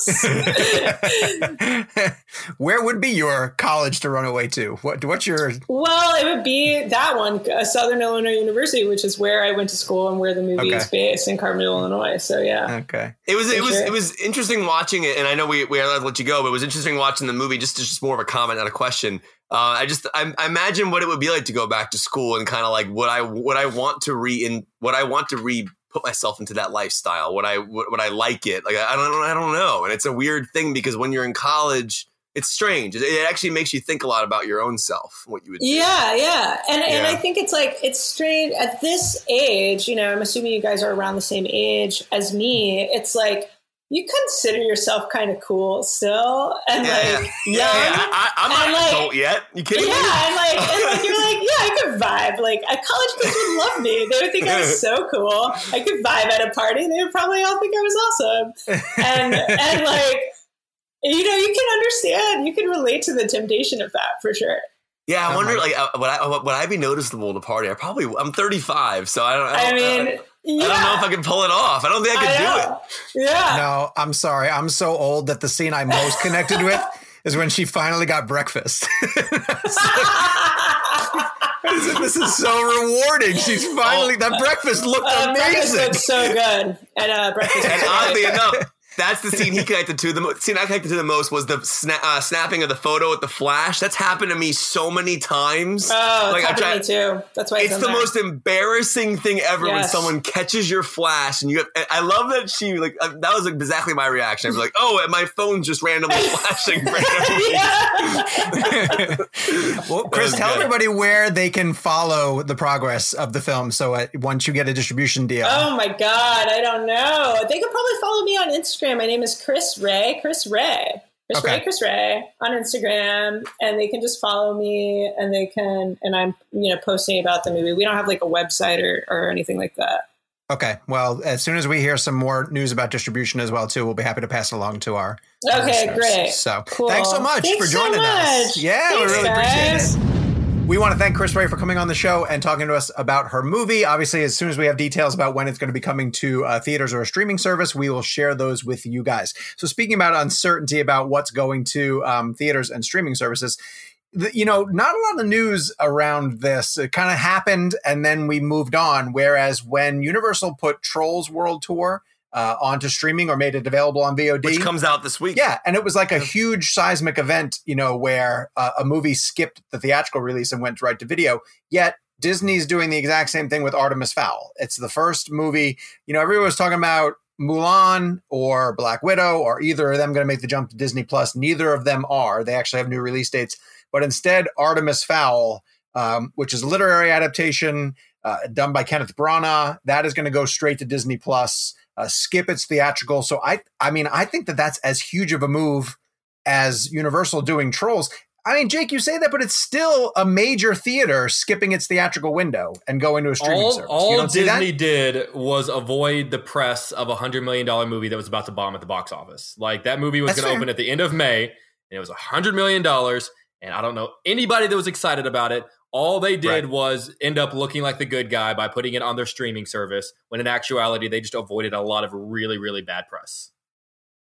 house. Where would be your college to run away to? What's your? Well, it would be that one, Southern Illinois University, which is where I went to school and where the movie is based in Carmel, Illinois. So yeah. Okay. It was interesting watching it, and I know we have to let you go, but it was interesting watching the movie. Just more of a comment, not a question. I imagine what it would be like to go back to school and kind of like what I want to put myself into that lifestyle. Would I like it? Like I don't know. And it's a weird thing because when you're in college, it's strange. It actually makes you think a lot about your own self, what you would do. Yeah. And I think it's strange at this age, you know, I'm assuming you guys are around the same age as me. It's like, you consider yourself kind of cool still, and young. I'm not adult yet. You kidding me? Yeah, and you're like, yeah, I could vibe. Like, college kids would love me. They would think I was so cool. I could vibe at a party. They would probably all think I was awesome. And like, you know, you can understand. You can relate to the temptation of that for sure. Yeah, I wonder, like, would I be noticeable at a party? I'm 35, so I don't know if I can pull it off. I don't think I can do it. Yeah. No, I'm sorry. I'm so old that the scene I'm most connected with is when she finally got breakfast. This is so rewarding. She's finally, that breakfast looked amazing. Breakfast looked so good. And breakfast. And oddly enough, that's the scene he connected to. The scene I connected to the most was the snapping of the photo with the flash. That's happened to me so many times. Oh, it's happened to me too. That's why it's the most embarrassing thing ever when someone catches your flash and I love that she that was exactly my reaction. I was like, oh, and my phone's just randomly flashing. Well, Chris, tell everybody where they can follow the progress of the film. So once you get a distribution deal. Oh my God, I don't know. They could probably follow me on Instagram. My name is Chris Ray on Instagram, and they can just follow me, and I'm, you know, posting about the movie. We don't have like a website or anything like that. Okay. Well, as soon as we hear some more news about distribution as well, too, we'll be happy to pass it along to our listeners. Great. So cool. Thanks so much for joining us. Yeah, we really appreciate it. We want to thank Chris Ray for coming on the show and talking to us about her movie. Obviously, as soon as we have details about when it's going to be coming to theaters or a streaming service, we will share those with you guys. So speaking about uncertainty about what's going to theaters and streaming services, you know, not a lot of news around this. It kind of happened and then we moved on. Whereas when Universal put Trolls World Tour onto streaming or made it available on VOD. Which comes out this week. Yeah, and it was like a huge seismic event, you know, where a movie skipped the theatrical release and went right to video. Yet Disney's doing the exact same thing with Artemis Fowl. It's the first movie, you know, everyone was talking about Mulan or Black Widow, or either of them going to make the jump to Disney Plus. Neither of them are. They actually have new release dates. But instead, Artemis Fowl, which is a literary adaptation done by Kenneth Branagh, that is going to go straight to Disney Plus. Skip its theatrical. So I mean, I think that that's as huge of a move as Universal doing Trolls. I mean, Jake, you say that, but it's still a major theater skipping its theatrical window and going to a streaming service. All Disney did was avoid the press of $100 million movie that was about to bomb at the box office. Like, that movie was going to open at the end of May, and it was $100 million, and I don't know anybody that was excited about it. All they did was end up looking like the good guy by putting it on their streaming service, when in actuality, they just avoided a lot of really, really bad press.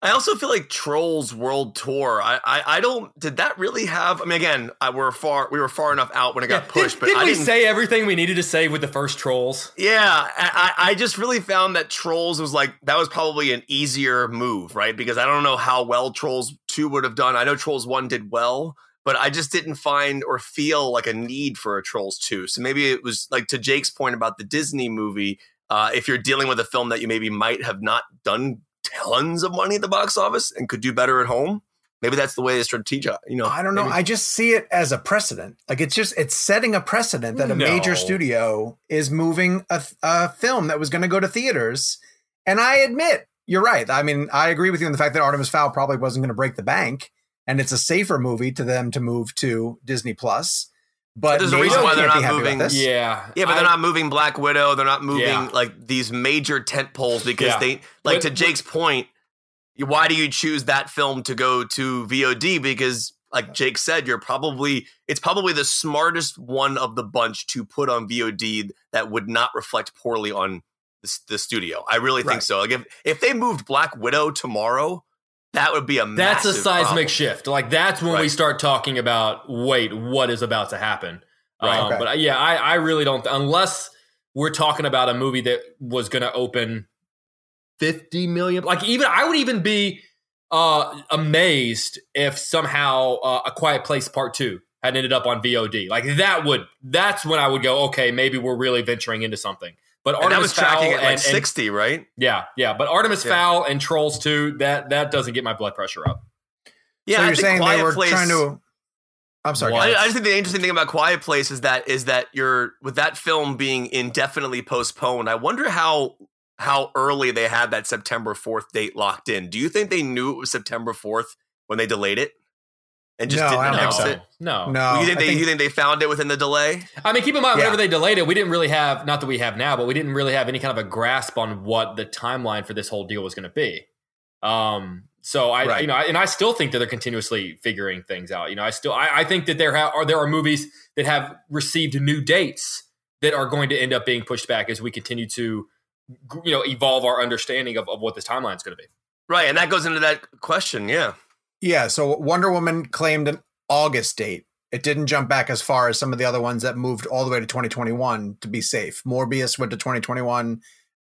I also feel like Trolls World Tour. I don't. Did that really have? I mean, again, we were far enough out when it got pushed. But didn't I we didn't say everything we needed to say with the first Trolls? Yeah, I just really found that Trolls was like that was probably an easier move, right? Because I don't know how well Trolls 2 would have done. I know Trolls 1 did well, but I just didn't find or feel like a need for a Trolls 2. So maybe it was like to Jake's point about the Disney movie. If you're dealing with a film that you maybe might have not done tons of money at the box office and could do better at home, maybe that's the way it's strategic. I don't know. I just see it as a precedent. Like it's setting a precedent that a major studio is moving a film that was going to go to theaters. And I admit, you're right. I mean, I agree with you on the fact that Artemis Fowl probably wasn't going to break the bank, and it's a safer movie to them to move to Disney Plus. But there's a reason why they're not moving. Yeah, but they're not moving Black Widow. They're not moving like these major tent poles because they like to Jake's point. Why do you choose that film to go to VOD? Because like Jake said, it's probably the smartest one of the bunch to put on VOD that would not reflect poorly on the studio. I really think so. Like if they moved Black Widow tomorrow, that would be that's a seismic problem. Shift. Like that's when we start talking about, wait, what is about to happen? Right. But yeah, I really don't, unless we're talking about a movie that was going to open 50 million. Like I would even be amazed if somehow A Quiet Place Part 2 had ended up on VOD. Like that's when I would go, okay, maybe we're really venturing into something. But Artemis Fowl tracking at like 60, right? Yeah. But Artemis Fowl and Trolls 2, that doesn't get my blood pressure up. Yeah, so you're saying they were trying to. I'm sorry. I just think the interesting thing about Quiet Place is that you're with that film being indefinitely postponed. I wonder how early they had that September 4th date locked in. Do you think they knew it was September 4th when they delayed it? And just didn't announce it? No. You think they found it within the delay? I mean, keep in mind, whenever they delayed it, we didn't really have, not that we have now, but we didn't really have any kind of a grasp on what the timeline for this whole deal was going to be. So I still think that they're continuously figuring things out. I think that there are movies that have received new dates that are going to end up being pushed back as we continue to, evolve our understanding of what this timeline is going to be. Right. And that goes into that question. Yeah. Yeah, so Wonder Woman claimed an August date. It didn't jump back as far as some of the other ones that moved all the way to 2021 to be safe. Morbius went to 2021.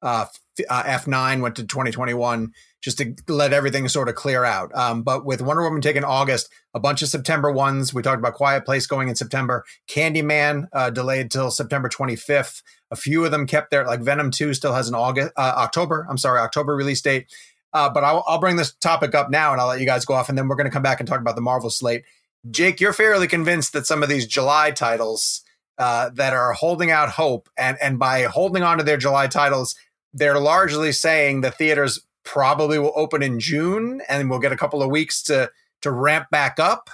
F9 went to 2021 just to let everything sort of clear out. But with Wonder Woman taking August, a bunch of September ones. We talked about Quiet Place going in September. Candyman delayed till September 25th. A few of them kept their, like Venom 2 still has an October release date. But I'll bring this topic up now and I'll let you guys go off and then we're going to come back and talk about the Marvel slate. Jake, you're fairly convinced that some of these July titles that are holding out hope and by holding on to their July titles, they're largely saying the theaters probably will open in June and we'll get a couple of weeks to ramp back up,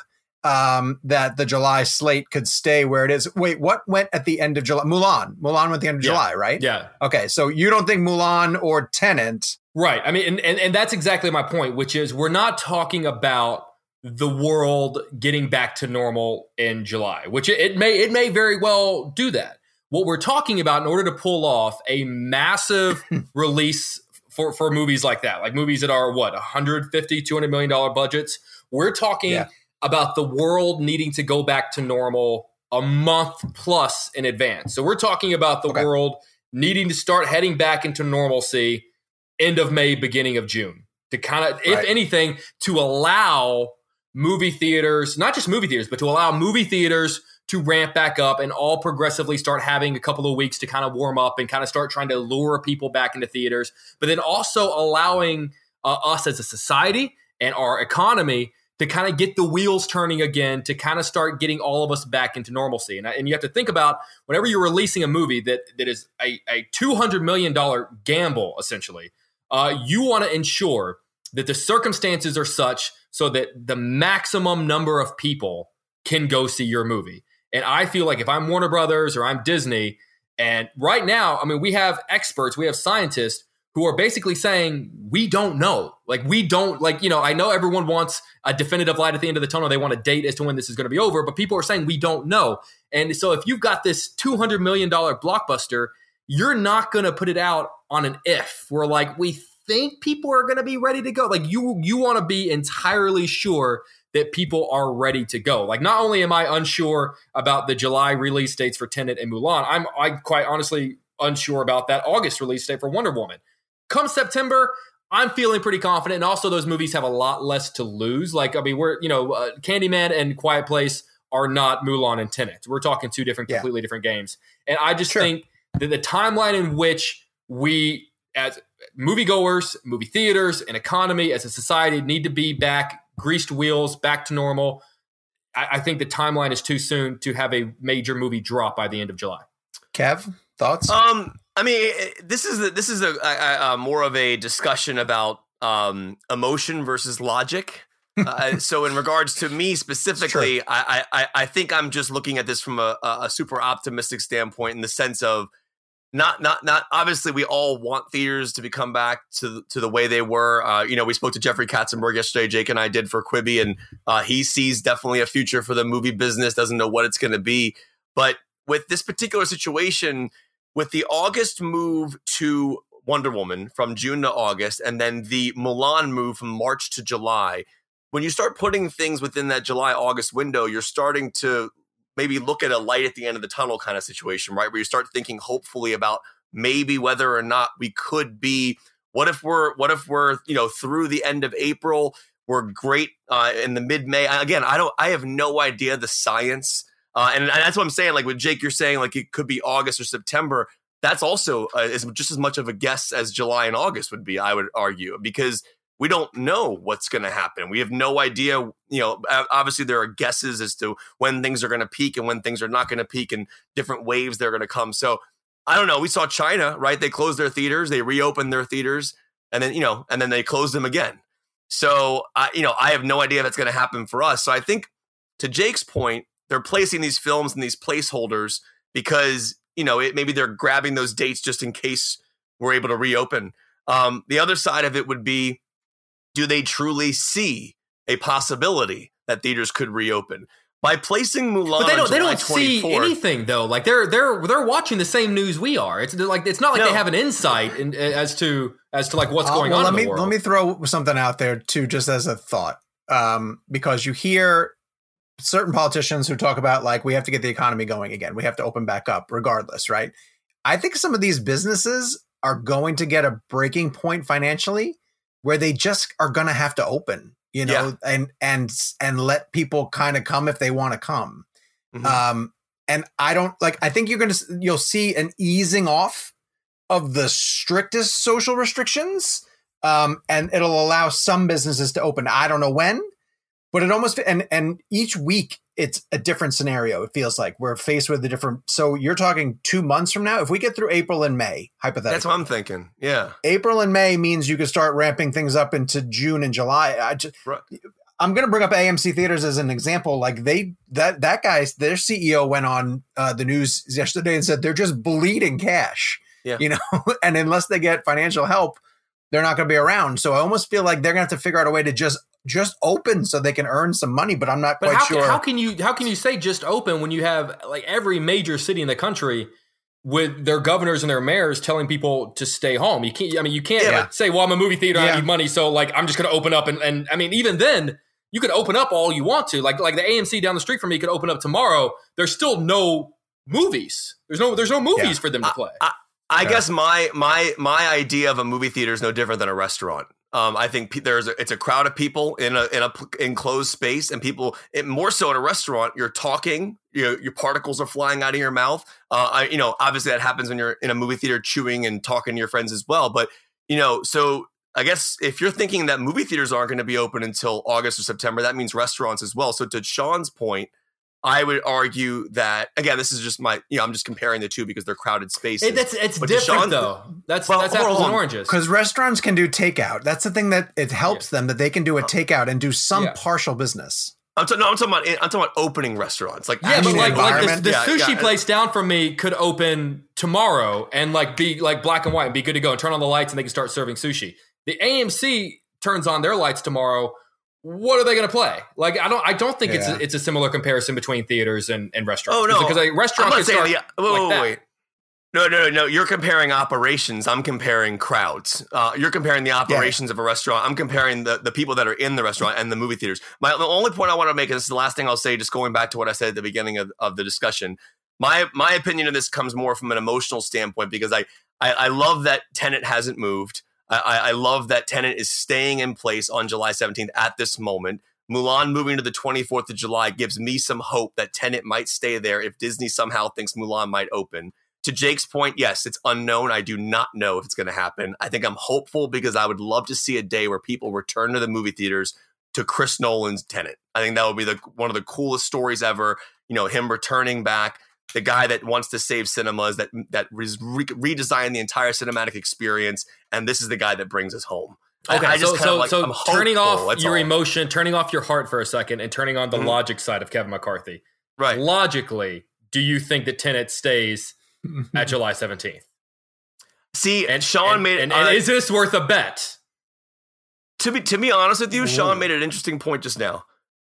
that the July slate could stay where it is. Wait, what went at the end of July? Mulan went at the end of July, right? Yeah. Okay, so you don't think Mulan or Tenet. Right. I mean, and that's exactly my point, which is we're not talking about the world getting back to normal in July, which it may very well do that. What we're talking about in order to pull off a massive release for movies like that, like movies that are $150, $200 million budgets, we're talking about the world needing to go back to normal a month plus in advance. So we're talking about the world needing to start heading back into normalcy end of May, beginning of June, to kind of, if anything, to allow movie theaters, not just movie theaters, but to allow movie theaters to ramp back up and all progressively start having a couple of weeks to kind of warm up and kind of start trying to lure people back into theaters, but then also allowing us as a society and our economy to kind of get the wheels turning again, to kind of start getting all of us back into normalcy. And you have to think about whenever you're releasing a movie that is a $200 million gamble, essentially, you want to ensure that the circumstances are such so that the maximum number of people can go see your movie. And I feel like if I'm Warner Brothers or I'm Disney, and right now, I mean, we have experts, we have scientists who are basically saying, we don't know. Like, we don't, like, I know everyone wants a definitive light at the end of the tunnel. They want a date as to when this is going to be over, but people are saying we don't know. And so if you've got this $200 million blockbuster, you're not going to put it out on an if. We're like, we think people are going to be ready to go. Like you want to be entirely sure that people are ready to go. Like not only am I unsure about the July release dates for Tenet and Mulan, I'm quite honestly unsure about that August release date for Wonder Woman. Come September, I'm feeling pretty confident. And also those movies have a lot less to lose. Like, I mean, Candyman and Quiet Place are not Mulan and Tenet. We're talking two completely different games. And I just think that the timeline in which we, as moviegoers, movie theaters, and economy, as a society, need to be back, greased wheels, back to normal. I think the timeline is too soon to have a major movie drop by the end of July. Kev, thoughts? I mean, this is a more of a discussion about emotion versus logic. So in regards to me specifically, I think I'm just looking at this from a super optimistic standpoint in the sense of not obviously we all want theaters to come back to the way they were. We spoke to Jeffrey Katzenberg yesterday, Jake and I did, for Quibi, and he sees definitely a future for the movie business, doesn't know what it's going to be. But with this particular situation, with the August move to Wonder Woman from June to August, and then the Mulan move from March to July, when you start putting things within that July-August window, you're starting to maybe look at a light at the end of the tunnel kind of situation, right? Where you start thinking hopefully about maybe whether or not we could be, what if we're through the end of April, we're great in the mid-May. Again, I have no idea the science. And that's what I'm saying. Like with Jake, you're saying like it could be August or September. That's also is just as much of a guess as July and August would be, I would argue, because we don't know what's going to happen. We have no idea. Obviously there are guesses as to when things are going to peak and when things are not going to peak, and different waves that are going to come. So I don't know. We saw China, right? They closed their theaters, they reopened their theaters, and then they closed them again. So I have no idea if that's going to happen for us. So I think, to Jake's point, they're placing these films in these placeholders because, maybe they're grabbing those dates just in case we're able to reopen. The other side of it would be, do they truly see a possibility that theaters could reopen? By placing Mulan, but they don't see anything though. Like they're watching the same news we are. It's not like they have an insight as to like what's going on in the world. Let me throw something out there too, just as a thought, because you hear certain politicians who talk about like, we have to get the economy going again. We have to open back up regardless, right? I think some of these businesses are going to get a breaking point financially where they just are going to have to open, and let people kind of come if they want to come. Mm-hmm. And I think you'll see an easing off of the strictest social restrictions. And it'll allow some businesses to open. I don't know when, but it almost, and each week it's a different scenario. It feels like we're faced with a different. So you're talking 2 months from now, if we get through April and May, hypothetically. That's what I'm thinking. Yeah. April and May means you can start ramping things up into June and July. I'm going to bring up AMC Theaters as an example. Like that guy, their CEO went on the news yesterday and said they're just bleeding cash, and unless they get financial help, they're not going to be around. So I almost feel like they're going to have to figure out a way to just open so they can earn some money, but I'm not quite sure. How can you say just open when you have like every major city in the country with their governors and their mayors telling people to stay home? You can't say, well, I'm a movie theater, I need money, so like I'm just going to open up and I mean, even then you could open up all you want to. Like the AMC down the street from me could open up tomorrow. There's still no movies. There's no movies for them to play. I guess my idea of a movie theater is no different than a restaurant. I think it's a crowd of people in a enclosed space, and people more so in a restaurant. You're talking, your particles are flying out of your mouth. Obviously that happens when you're in a movie theater chewing and talking to your friends as well. But so I guess if you're thinking that movie theaters aren't going to be open until August or September, that means restaurants as well. So to Sean's point, I would argue that, again, this is just I'm just comparing the two because they're crowded spaces. It's different though. That's apples and oranges. Because restaurants can do takeout. That's the thing that it helps them, that they can do a takeout and do some partial business. I'm talking about opening restaurants. Like but like the sushi place down from me could open tomorrow and like be like black and white and be good to go and turn on the lights and they can start serving sushi. The AMC turns on their lights tomorrow. What are they going to play? Like, I don't think it's a similar comparison between theaters and restaurants. Oh no, because a restaurant can start wait. No. You're comparing operations. I'm comparing crowds. You're comparing the operations of a restaurant. I'm comparing the people that are in the restaurant and the movie theaters. The only point I want to make, and this is the last thing I'll say, just going back to what I said at the beginning of the discussion. My opinion of this comes more from an emotional standpoint because I love that Tenet hasn't moved. I love that Tenet is staying in place on July 17th at this moment. Mulan moving to the 24th of July gives me some hope that Tenet might stay there if Disney somehow thinks Mulan might open. To Jake's point, yes, it's unknown. I do not know if it's going to happen. I think I'm hopeful because I would love to see a day where people return to the movie theaters to Chris Nolan's Tenet. I think that would be one of the coolest stories ever. Him returning back, the guy that wants to save cinemas, that redesigned the entire cinematic experience, and this is the guy that brings us home. Okay, so turning off your emotion, turning off your heart for a second, and turning on the logic side of Kevin McCarthy. Right. Logically, do you think that Tenet stays at July 17th? See, and Sean made it. And is this worth a bet? To be honest with you, Sean made an interesting point just now.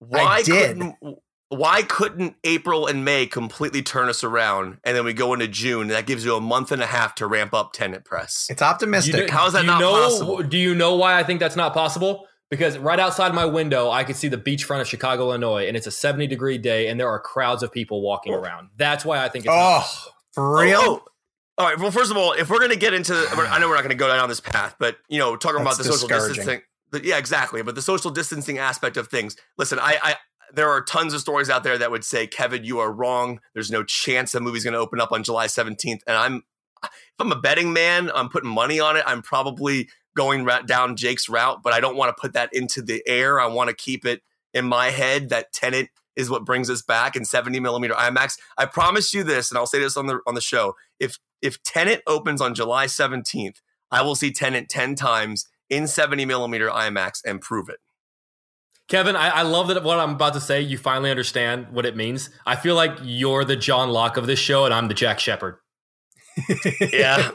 Why couldn't April and May completely turn us around, and then we go into June, and that gives you a month and a half to ramp up Tenet press? It's optimistic. How is that not possible? Do you know why I think that's not possible? Because right outside my window, I could see the beachfront of Chicago, Illinois, and it's a 70-degree day, and there are crowds of people walking around. That's why I think it's not possible. For real? Oh. All right. Well, first of all, if we're going to get into, I know we're not going to go down this path, but talking about the social distancing, yeah, exactly. But the social distancing aspect of things. Listen, there are tons of stories out there that would say, Kevin, you are wrong. There's no chance the movie's going to open up on July 17th. And if I'm a betting man, I'm putting money on it. I'm probably going down Jake's route, but I don't want to put that into the air. I want to keep it in my head that Tenet is what brings us back in 70 millimeter IMAX. I promise you this, and I'll say this on the show. If Tenet opens on July 17th, I will see Tenet 10 times in 70 millimeter IMAX and prove it. Kevin, I love that what I'm about to say, you finally understand what it means. I feel like you're the John Locke of this show, and I'm the Jack Shepherd. Yeah,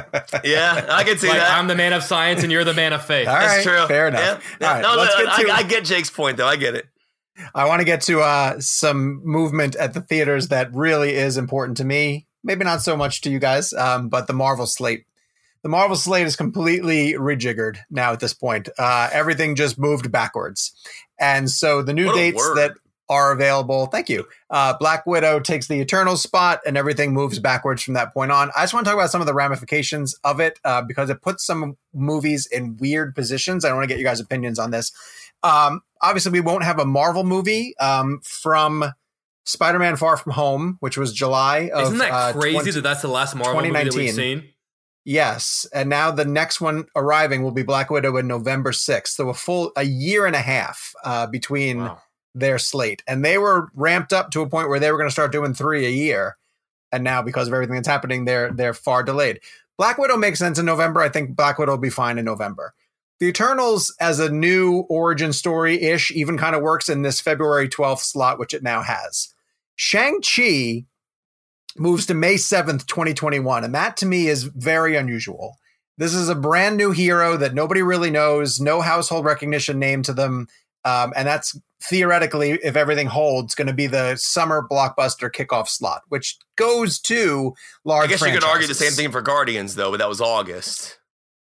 I can see that. I'm the man of science, and you're the man of faith. All right, that's true. Fair enough. Yeah. All right, I get Jake's point, though. I get it. I want to get to some movement at the theaters that really is important to me. Maybe not so much to you guys, but the Marvel slate. The Marvel slate is completely rejiggered now at this point. Everything just moved backwards. And so the new dates that are available, thank you. Black Widow takes the Eternals spot and everything moves backwards from that point on. I just want to talk about some of the ramifications of it because it puts some movies in weird positions. I want to get you guys' opinions on this. Obviously, we won't have a Marvel movie from Spider-Man Far From Home, which was July of Isn't that crazy that's the last Marvel movie that we've seen? Yes. And now the next one arriving will be Black Widow in November 6th. So a year and a half between their slate. And they were ramped up to a point where they were going to start doing 3 a year. And now because of everything that's happening, they're far delayed. Black Widow makes sense in November. I think Black Widow will be fine in November. The Eternals as a new origin story-ish even kind of works in this February 12th slot, which it now has. Shang-Chi moves to May 7th, 2021. And that to me is very unusual. This is a brand new hero that nobody really knows, no household recognition name to them. And that's theoretically, if everything holds, going to be the summer blockbuster kickoff slot, which goes to large I guess franchises. You could argue the same thing for Guardians, though, but that was August.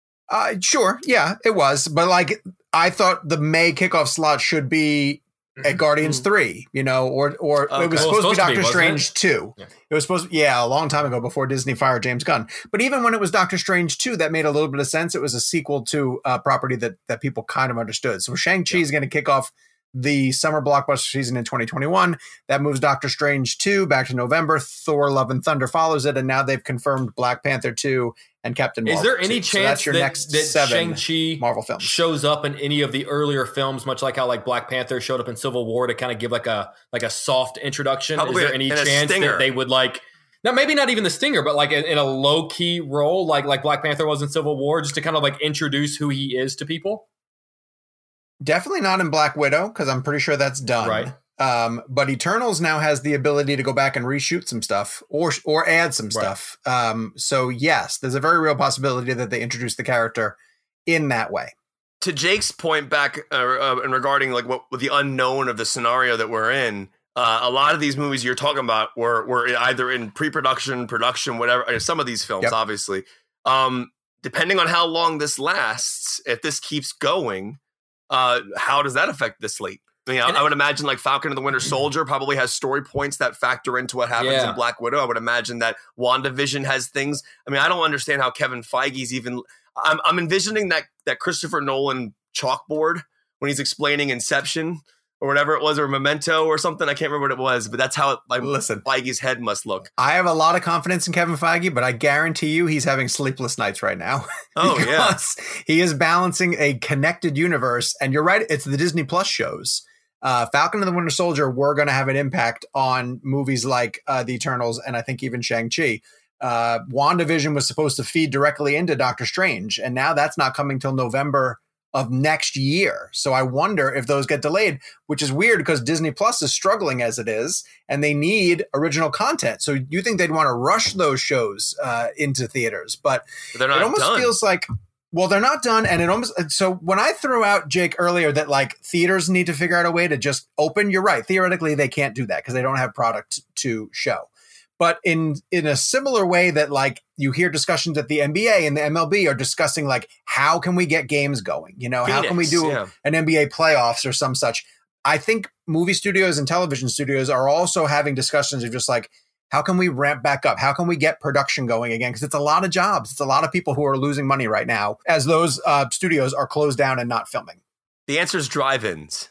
Sure. Yeah, it was. But I thought the May kickoff slot should be at Guardians 3, or it was supposed to be Doctor Strange 2. Yeah. It was supposed to, a long time ago before Disney fired James Gunn. But even when it was Doctor Strange 2, that made a little bit of sense. It was a sequel to a property that people kind of understood. So Shang-Chi is going to kick off the summer blockbuster season in 2021. That moves Doctor Strange 2 back to November. Thor Love and Thunder follows it. And now they've confirmed Black Panther 2 and Captain Marvel. Is there any chance that Shang-Chi Marvel films shows up in any of the earlier films, much like how Black Panther showed up in Civil War to kind of give like a soft introduction? Probably is there any chance that they would now maybe not even the stinger, but in a low key role like Black Panther was in Civil War, just to kind of introduce who he is to people? Definitely not in Black Widow, because I'm pretty sure that's done. Right. But Eternals now has the ability to go back and reshoot some stuff or add some stuff. So yes, there's a very real possibility that they introduce the character in that way. To Jake's point back and regarding what the unknown of the scenario that we're in, a lot of these movies you're talking about were either in pre-production, production, whatever. Some of these films, obviously. Depending on how long this lasts, if this keeps going, how does that affect the slate? I mean, I would imagine like Falcon and the Winter Soldier probably has story points that factor into what happens in Black Widow. I would imagine that WandaVision has things. I mean, I don't understand how Kevin Feige's even. I'm envisioning that Christopher Nolan chalkboard when he's explaining Inception or whatever it was, or Memento or something. I can't remember what it was, but that's how Feige's head must look. I have a lot of confidence in Kevin Feige, but I guarantee you he's having sleepless nights right now. Oh, yeah. He is balancing a connected universe. And you're right, it's the Disney Plus shows. Falcon and the Winter Soldier were going to have an impact on movies like The Eternals and I think even Shang-Chi. WandaVision was supposed to feed directly into Doctor Strange, and now that's not coming till November of next year. So I wonder if those get delayed, which is weird because Disney Plus is struggling as it is, and they need original content. So you think they'd want to rush those shows into theaters, but they're not. It almost done. Feels like, well, they're not done. And it almost, so when I threw out, Jake, earlier that like theaters need to figure out a way to just open, you're right. Theoretically, they can't do that because they don't have product to show. But in a similar way that like you hear discussions at the NBA and the MLB are discussing like, how can we get games going? You know, how can we do an NBA playoffs or some such? I think movie studios and television studios are also having discussions of just like, how can we ramp back up? How can we get production going again? Because it's a lot of jobs. It's a lot of people who are losing money right now as those studios are closed down and not filming. The answer is drive-ins.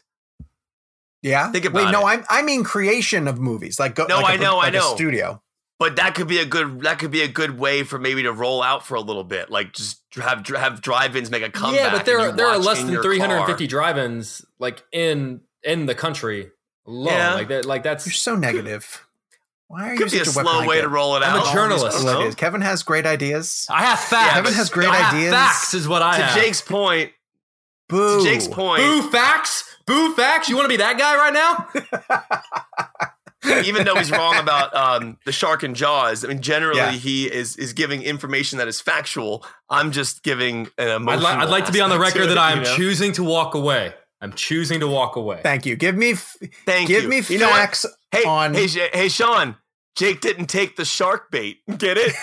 Yeah. Think about it. No, I mean creation of movies. Like I know. A studio. But that could be a good way for maybe to roll out for a little bit. Like just have drive-ins make a comeback. Yeah, but there are less than 350 drive-ins like in the country alone. Yeah. Like that's You're so negative. Why are could you be such a slow way to roll it out. I'm a journalist. Kevin has great ideas. I have facts. Kevin has great ideas. Facts is what I have. To Jake's point. Boo. To Jake's point. Boo facts. Boo facts. You want to be that guy right now? Even though he's wrong about the shark and Jaws, I mean, generally he is giving information that is factual. I'm just giving an emotional. I'd like to be on the record that I am choosing to walk away. I'm choosing to walk away. Thank you. Give me you know facts on. Hey, Sean. Jake didn't take the shark bait. Get it?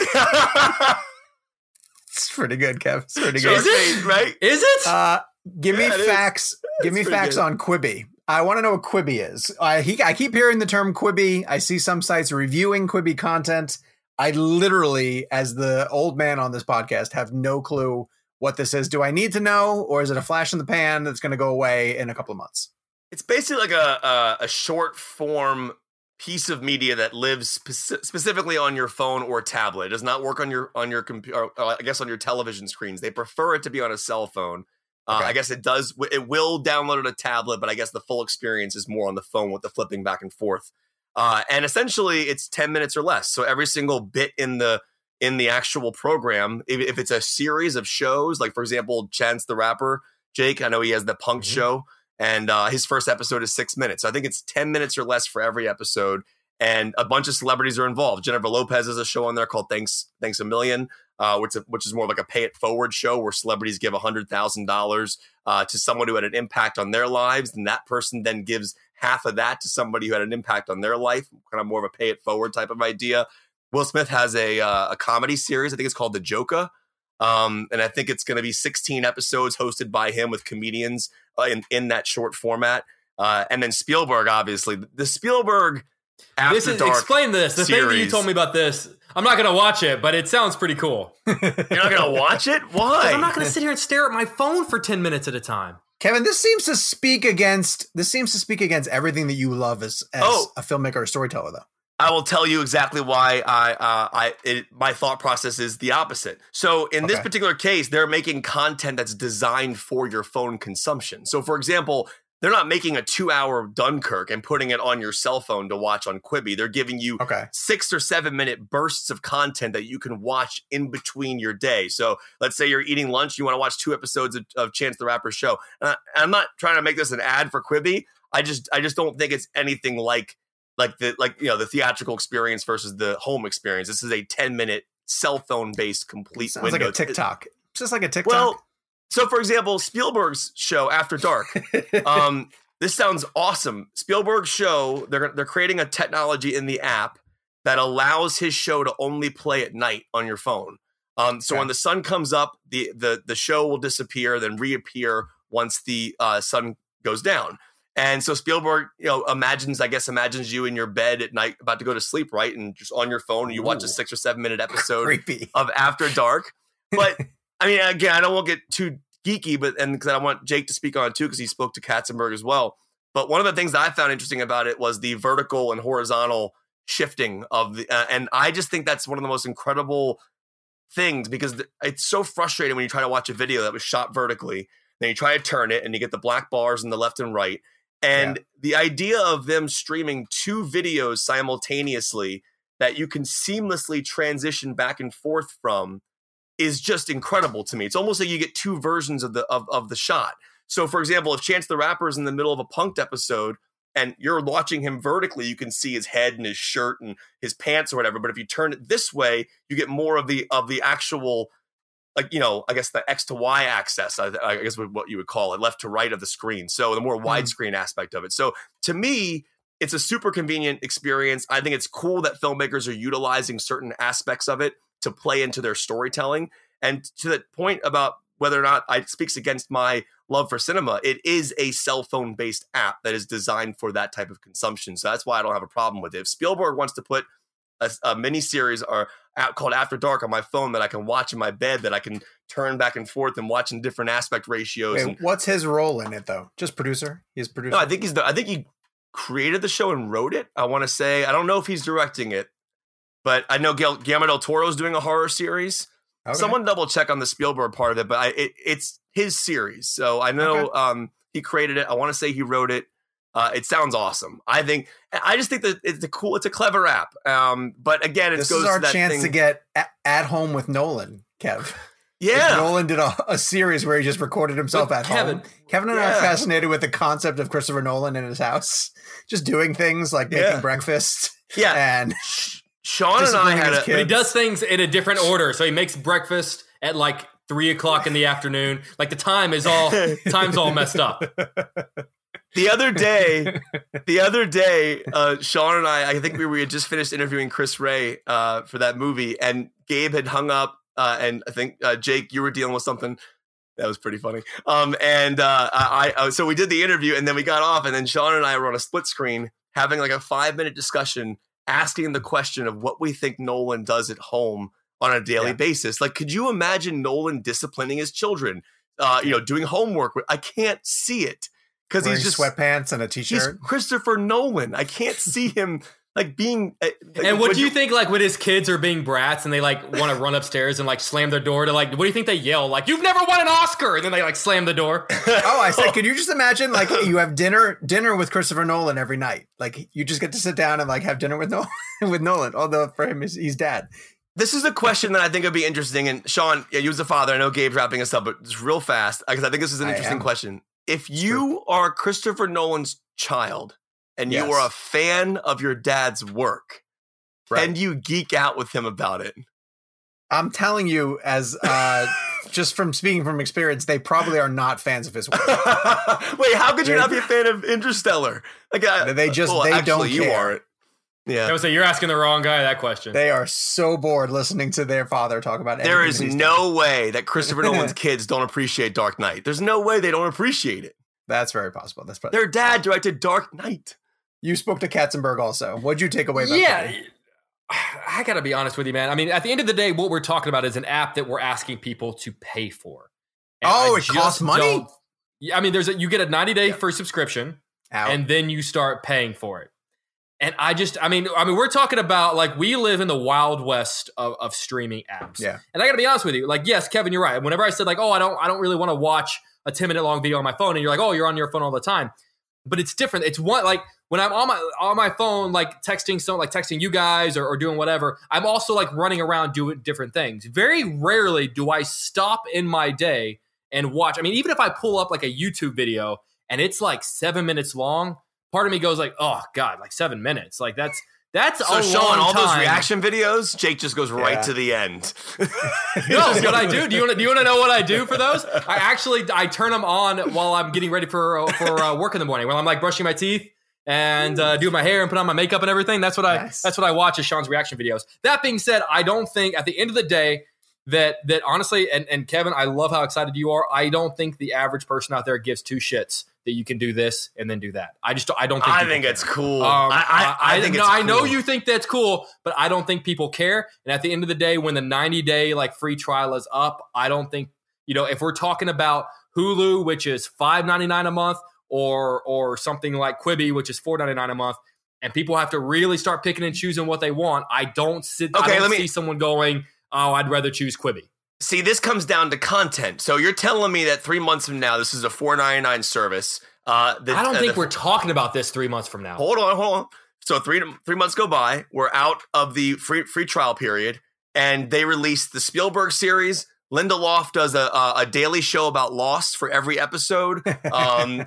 It's pretty good, Kev. It's pretty good. Is it? Right? Is it? Give me facts. Give me facts on Quibi. I want to know what Quibi is. I keep hearing the term Quibi. I see some sites reviewing Quibi content. I literally, as the old man on this podcast, have no clue what this is. Do I need to know, or is it a flash in the pan that's going to go away in a couple of months? It's basically like a short form piece of media that lives specifically on your phone or tablet. It does not work on your computer, I guess on your television screens. They prefer it to be on a cell phone. Okay. I guess it does. It will download it on a tablet, but I guess the full experience is more on the phone with the flipping back and forth. And essentially, it's 10 minutes or less. So every single bit in the actual program, if it's a series of shows, like for example, Chance the Rapper, Jake, I know he has the Punk show. And his first episode is 6 minutes. So I think it's 10 minutes or less for every episode. And a bunch of celebrities are involved. Jennifer Lopez has a show on there called Thanks a Million, which is more like a pay it forward show where celebrities give $100,000 to someone who had an impact on their lives. And that person then gives half of that to somebody who had an impact on their life, kind of more of a pay it forward type of idea. Will Smith has a comedy series. I think it's called The Joker. And I think it's going to be 16 episodes hosted by him with comedians in that short format. And then Spielberg, obviously. The Spielberg After Dark explain this. The series. Thing that you told me about this, I'm not going to watch it, but it sounds pretty cool. You're not going to watch it? Why? I'm not going to sit here and stare at my phone for 10 minutes at a time. Kevin, this seems to speak against everything that you love as a filmmaker or storyteller, though. I will tell you exactly why my thought process is the opposite. So in this particular case, they're making content that's designed for your phone consumption. So for example, they're not making a 2-hour Dunkirk and putting it on your cell phone to watch on Quibi. They're giving you 6 or 7 minute bursts of content that you can watch in between your day. So let's say you're eating lunch, you want to watch 2 episodes of Chance the Rapper show. And I'm not trying to make this an ad for Quibi. I just don't think it's anything like the theatrical experience versus the home experience. This is a 10-minute cell phone based complete Sounds window. like a TikTok. It's just like a TikTok. Well, so for example, Spielberg's show After Dark, this sounds awesome. Spielberg's show, they're creating a technology in the app that allows his show to only play at night on your phone. So when the sun comes up, the show will disappear, then reappear once the sun goes down. And so Spielberg, imagines you in your bed at night about to go to sleep, right? And just on your phone, and you watch a 6 or 7 minute episode of After Dark. But I mean, again, I don't want to get too geeky, because I want Jake to speak on it too, because he spoke to Katzenberg as well. But one of the things that I found interesting about it was the vertical and horizontal shifting of the, and I just think that's one of the most incredible things, because it's so frustrating when you try to watch a video that was shot vertically, then you try to turn it and you get the black bars in the left and right. And the idea of them streaming 2 videos simultaneously that you can seamlessly transition back and forth from is just incredible to me. It's almost like you get 2 versions of the shot. So, for example, if Chance the Rapper is in the middle of a Punk'd episode and you're watching him vertically, you can see his head and his shirt and his pants or whatever. But if you turn it this way, you get more of the actual, I guess the X to Y access, I guess what you would call it, left to right of the screen. So the more widescreen aspect of it. So to me, it's a super convenient experience. I think it's cool that filmmakers are utilizing certain aspects of it to play into their storytelling. And to that point about whether or not it speaks against my love for cinema, it is a cell phone based app that is designed for that type of consumption. So that's why I don't have a problem with it. If Spielberg wants to put a mini series or app called After Dark on my phone that I can watch in my bed, that I can turn back and forth and watch in different aspect ratios. Wait, what's his role in it though? Just producer? He's producer. No, I think he created the show and wrote it. I want to say, I don't know if he's directing it, but I know Guillermo del Toro is doing a horror series. Okay. Someone double check on the Spielberg part of it, but it's his series. So I know he created it. I want to say he wrote it. It sounds awesome. I just think that it's a clever app. But again, this is our chance to get at home with Nolan, Kev. Yeah. If Nolan did a series where he just recorded himself at home. Kevin and I are fascinated with the concept of Christopher Nolan in his house, just doing things like making breakfast. Yeah. And Sean and I he does things in a different order. So he makes breakfast at like 3:00 in the afternoon. Like time's all messed up. The other day, Sean and I think we had just finished interviewing Chris Ray for that movie, and Gabe had hung up, and I think Jake, you were dealing with something that was pretty funny. So we did the interview, and then we got off, and then Sean and I were on a split screen having like a 5-minute discussion, asking the question of what we think Nolan does at home on a daily basis. Like, could you imagine Nolan disciplining his children, doing homework? I can't see it. Because he's just sweatpants and a t-shirt. He's Christopher Nolan. I can't see him like being. And what do you think? Like when his kids are being brats and they like want to run upstairs and like slam their door to like, what do you think they yell? Like, you've never won an Oscar, and then they like slam the door. I said, could you just imagine like you have dinner with Christopher Nolan every night? Like you just get to sit down and like have dinner with Nolan. Although for him, he's dad. This is a question that I think would be interesting. And Sean, you as a father, I know Gabe's wrapping us up, but just real fast because I think this is an interesting question. If you are Christopher Nolan's child and you are a fan of your dad's work, can you geek out with him about it? I'm telling you, as just from speaking from experience, they probably are not fans of his work. Wait, how could you not be a fan of Interstellar? Like, they don't care. You are. Yeah, I would say you're asking the wrong guy that question. They are so bored listening to their father talk about it. There is no way that Christopher Nolan's kids don't appreciate Dark Knight. There's no way they don't appreciate it. That's very possible. Their dad directed Dark Knight. You spoke to Katzenberg also. What'd you take away about that? I got to be honest with you, man. I mean, at the end of the day, what we're talking about is an app that we're asking people to pay for. And it costs money? I mean, you get a 90-day free subscription, and then you start paying for it. And I mean, we're talking about like we live in the wild west of streaming apps. Yeah. And I got to be honest with you. Like, yes, Kevin, you're right. Whenever I said like, I don't really want to watch a 10-minute long video on my phone, and you're like, oh, you're on your phone all the time. But it's different. It's one like when I'm on my phone, like texting you guys or doing whatever. I'm also like running around doing different things. Very rarely do I stop in my day and watch. I mean, even if I pull up like a YouTube video and it's like 7 minutes long. Part of me goes like, oh God, like 7 minutes. Like That's so a Sean, long all time. those reaction videos, Jake just goes right to the end. No, what I do? Do you want to know what I do for those? I turn them on while I'm getting ready for work in the morning. While I'm like brushing my teeth and doing my hair and put on my makeup and everything. That's what I watch is Sean's reaction videos. That being said, I don't think at the end of the day that honestly, and Kevin, I love how excited you are. I don't think the average person out there gives two shits that you can do this and then do that. I don't think. I think it's cool. I think it's cool. I know you think that's cool, but I don't think people care. And at the end of the day, when the 90-day like free trial is up, I don't think, if we're talking about Hulu, which is $5.99 a month, or something like Quibi, which is $4.99 a month, and people have to really start picking and choosing what they want, I don't see someone going, oh, I'd rather choose Quibi. See, this comes down to content. So you're telling me that 3 months from now, this is a $4.99 service. I don't think we're talking about this 3 months from now. Hold on. So three months go by. We're out of the free trial period, and they release the Spielberg series. Lindelof does a daily show about Lost for every episode. Harrison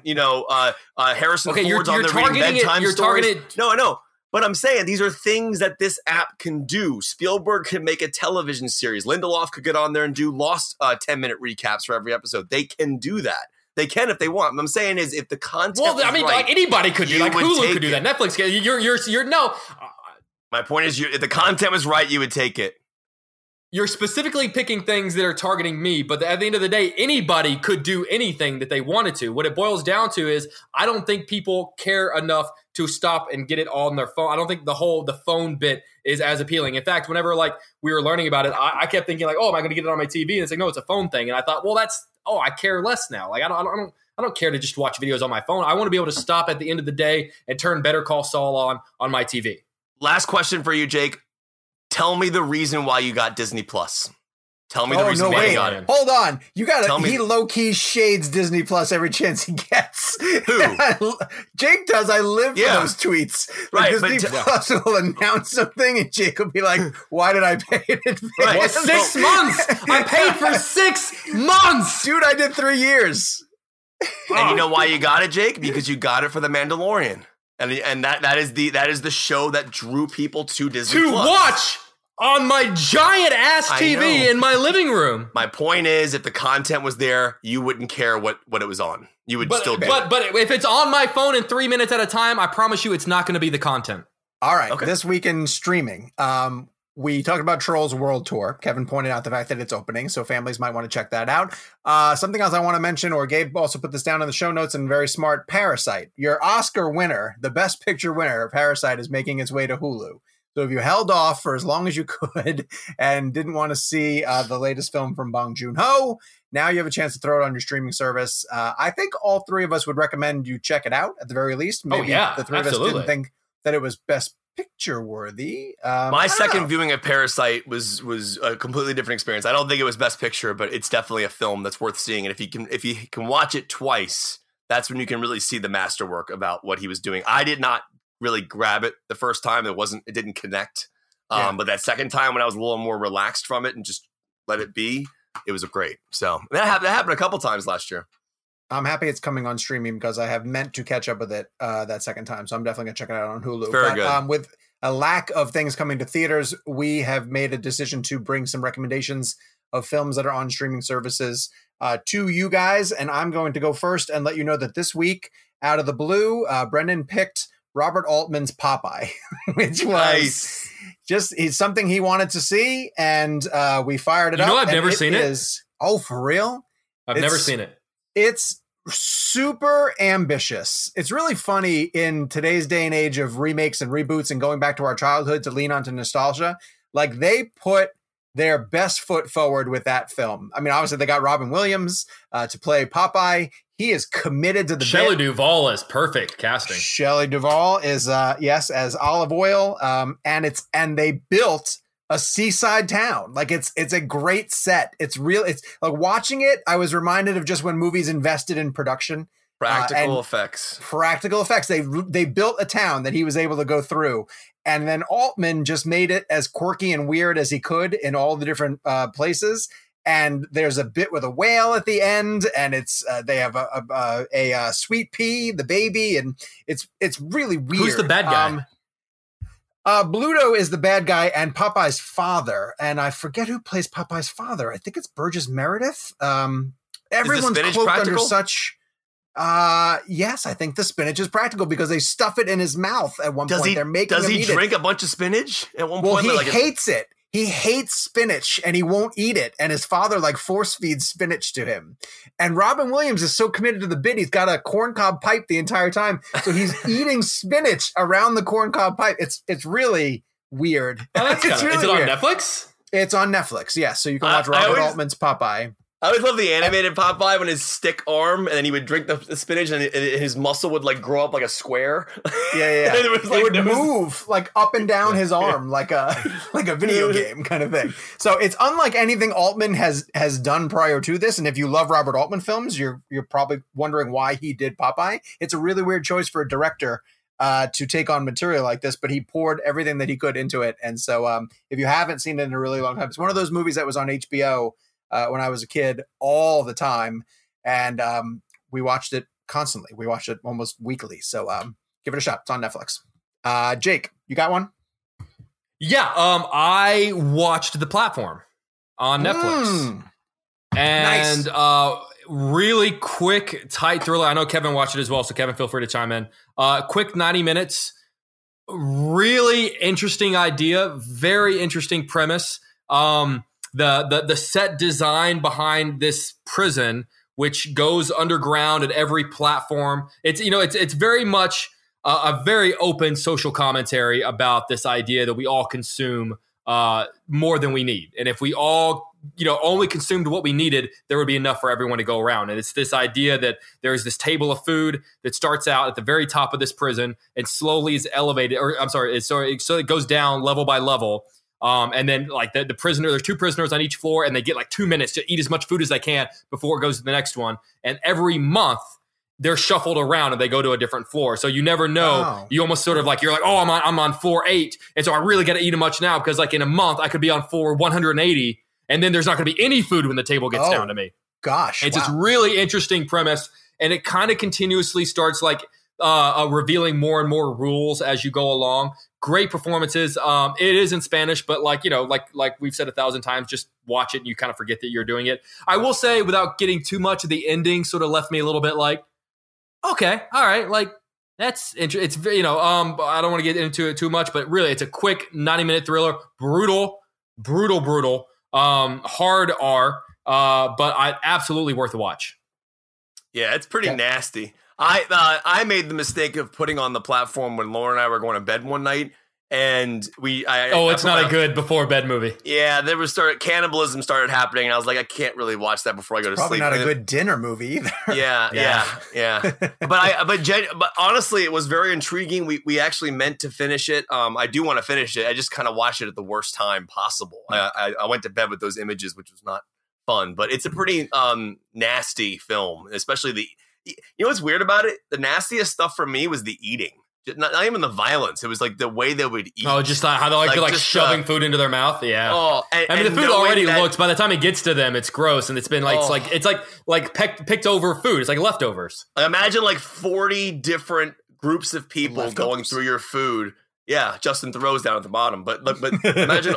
Ford's on the reading bedtime stories. No, I know. But I'm saying these are things that this app can do. Spielberg can make a television series. Lindelof could get on there and do Lost 10-minute recaps for every episode. They can do that. They can if they want. What I'm saying is if the content like anybody could do. Like Hulu could do that. Netflix can. You're no. My point is, if the content was right, you would take it. You're specifically picking things that are targeting me, but at the end of the day, anybody could do anything that they wanted to. What it boils down to is I don't think people care enough to stop and get it all on their phone. I don't think the phone bit is as appealing. In fact, whenever we were learning about it, I kept thinking like, oh, am I going to get it on my TV? And it's like, no, it's a phone thing. And I thought, well, I care less now. Like I don't care to just watch videos on my phone. I want to be able to stop at the end of the day and turn Better Call Saul on my TV. Last question for you, Jake. Tell me the reason why you got Disney Plus. Tell me the reason why you got it. Hold on. You got to. He low-key shades Disney Plus every chance he gets. Who? Jake does. I live for those tweets. Right. Disney Plus will announce something and Jake will be like, why did I pay it in advance? Right. 6 months. I paid for 6 months. Dude, I did 3 years. And you know why you got it, Jake? Because you got it for The Mandalorian. And that is the show that drew people to Disney Plus. To watch on my giant ass TV in my living room. My point is, if the content was there, you wouldn't care what it was on. You would still get it. But if it's on my phone in 3 minutes at a time, I promise you it's not going to be the content. All right. Okay. This week in streaming, we talked about Trolls World Tour. Kevin pointed out the fact that it's opening, so families might want to check that out. Something else I want to mention, or Gabe also put this down in the show notes, and very smart, Parasite. Your Oscar winner, the Best Picture winner, Parasite, is making its way to Hulu. So if you held off for as long as you could and didn't want to see the latest film from Bong Joon-ho, now you have a chance to throw it on your streaming service. I think all three of us would recommend you check it out at the very least. Maybe the three of us didn't think that it was Best Picture worthy. My second viewing of Parasite was a completely different experience. I don't think it was Best Picture, but it's definitely a film that's worth seeing. And if you can watch it twice, that's when you can really see the masterwork about what he was doing. I did not really grab it the first time. It didn't connect. But that second time when I was a little more relaxed from it and just let it be, it was great. So that happened a couple times last year. I'm happy it's coming on streaming because I have meant to catch up with it that second time. So I'm definitely going to check it out on Hulu. Very good. With a lack of things coming to theaters, we have made a decision to bring some recommendations of films that are on streaming services to you guys. And I'm going to go first and let you know that this week, out of the blue, Brendan picked Robert Altman's Popeye, which was he's something he wanted to see. And we fired it up. I've never seen it. Oh, for real? I've never seen it. It's super ambitious. It's really funny in today's day and age of remakes and reboots and going back to our childhood to lean onto nostalgia. Like, they put their best foot forward with that film. I mean, obviously they got Robin Williams to play Popeye. He is committed to the Shelley Duvall is perfect casting. Shelley Duvall is as Olive Oyl. And they built a seaside town. Like, it's a great set. It's real. It's like watching it, I was reminded of just when movies invested in production. Practical effects. They built a town that he was able to go through. And then Altman just made it as quirky and weird as he could in all the different places. And there's a bit with a whale at the end, and it's they have a sweet pea, the baby, and it's really weird. Who's the bad guy? Bluto is the bad guy and Popeye's father, and I forget who plays Popeye's father. I think it's Burgess Meredith. Everyone's cloaked under such. Yes, I think the spinach is practical because they stuff it in his mouth at one point. They're making does him he eat drink it. a bunch of spinach at one Well, point? he hates it. He hates spinach and he won't eat it. And his father like force feeds spinach to him. And Robin Williams is so committed to the bit. He's got a corncob pipe the entire time. So he's eating spinach around the corncob pipe. It's really weird. Oh, that's It's really is it on weird. Netflix? It's on Netflix. Yeah. So you can watch Robert Altman's Popeye. I always love the animated Popeye when his stick arm, and then he would drink the spinach, and his muscle would like grow up like a square. Yeah. It would move like up and down his arm, like a video game kind of thing. So it's unlike anything Altman has done prior to this. And if you love Robert Altman films, you're probably wondering why he did Popeye. It's a really weird choice for a director to take on material like this, but he poured everything that he could into it. And so if you haven't seen it in a really long time, it's one of those movies that was on HBO when I was a kid all the time. And we watched it constantly. We watched it almost weekly. So give it a shot. It's on Netflix. Jake, you got one? Yeah. I watched The Platform on Netflix. And really quick, tight thriller. I know Kevin watched it as well, so Kevin, feel free to chime in. Quick 90 minutes. Really interesting idea. Very interesting premise. The set design behind this prison, which goes underground at every platform. It's very much a very open social commentary about this idea that we all consume more than we need. And if we all, only consumed what we needed, there would be enough for everyone to go around. And it's this idea that there's this table of food that starts out at the very top of this prison and slowly is elevated, so it goes down level by level. And then like the prisoner, there's 2 prisoners on each floor and they get like 2 minutes to eat as much food as they can before it goes to the next one. And every month they're shuffled around and they go to a different floor. So you never know. Wow. You almost sort of like, you're like, oh, I'm on floor 8. And so I really got to eat much now because like in a month I could be on floor 180 and then there's not going to be any food when the table gets down to me. Gosh. It's this really interesting premise. And it kind of continuously starts like revealing more and more rules as you go along. Great performances. It is in Spanish, but like we've said 1,000 times, just watch it and you kind of forget that you're doing it. I will say, without getting too much, the ending sort of left me a little bit like, okay, all right, like that's interesting. It's I don't want to get into it too much, but really, it's a quick 90-minute thriller. Brutal. Hard R, but absolutely worth a watch. Yeah, it's pretty nasty. I made the mistake of putting on The Platform when Laura and I were going to bed one night, and it's not a good before bed movie. Yeah, cannibalism started happening, and I was like, I can't really watch that before I go to probably sleep. Probably not a good dinner movie either. Yeah. But honestly, it was very intriguing. We actually meant to finish it. I do want to finish it. I just kind of watched it at the worst time possible. I went to bed with those images, which was not fun, but it's a pretty nasty film, especially you know what's weird about it? The nastiest stuff for me was the eating. Not even the violence. It was like the way they would eat. Oh, just how they like shoving food into their mouth. Yeah. Oh, the food already looks. By the time it gets to them, it's gross, and it's been like it's like picked over food. It's like leftovers. Imagine like 40 different groups of people going through your food. Yeah, Justin Theroux's down at the bottom, but imagine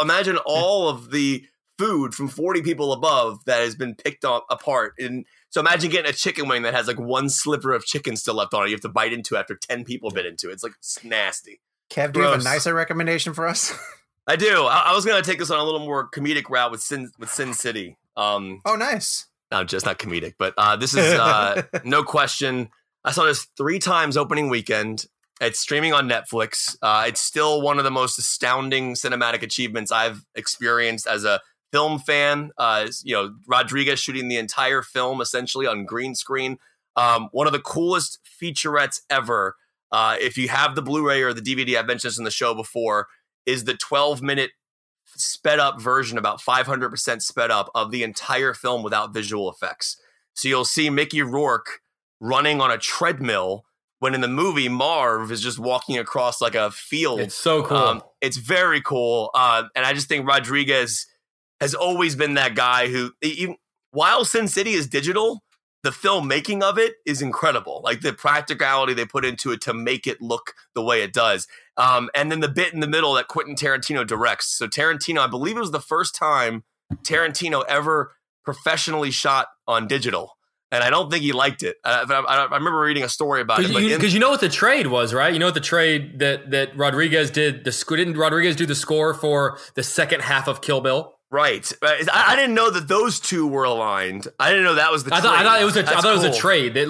all of the food from 40 people above that has been picked apart. And so imagine getting a chicken wing that has like one sliver of chicken still left on it. You have to bite into after 10 people bit into it. It's like nasty. Kev, do you have a nicer recommendation for us? I do. I was going to take us on a little more comedic route with Sin City. Oh, nice. No, just not comedic, but this is no question. I saw this 3 times opening weekend. It's streaming on Netflix. It's still one of the most astounding cinematic achievements I've experienced as a film fan. Rodriguez shooting the entire film essentially on green screen. One of the coolest featurettes ever. If you have the Blu-ray or the DVD, I've mentioned this in the show before, is the 12-minute sped up version, about 500% sped up, of the entire film without visual effects. So you'll see Mickey Rourke running on a treadmill when in the movie Marv is just walking across like a field. It's so cool. It's very cool. And I just think Rodriguez has always been that guy who, while Sin City is digital, the filmmaking of it is incredible. Like the practicality they put into it to make it look the way it does. And then the bit in the middle that Quentin Tarantino directs. So Tarantino, I believe it was the first time Tarantino ever professionally shot on digital. And I don't think he liked it. I remember reading a story about it. Because you know what the trade was, right? You know what the trade that Rodriguez did? Didn't Rodriguez do the score for the second half of Kill Bill? Right. I didn't know that those two were aligned. I didn't know that was the trade. I thought it was a trade. That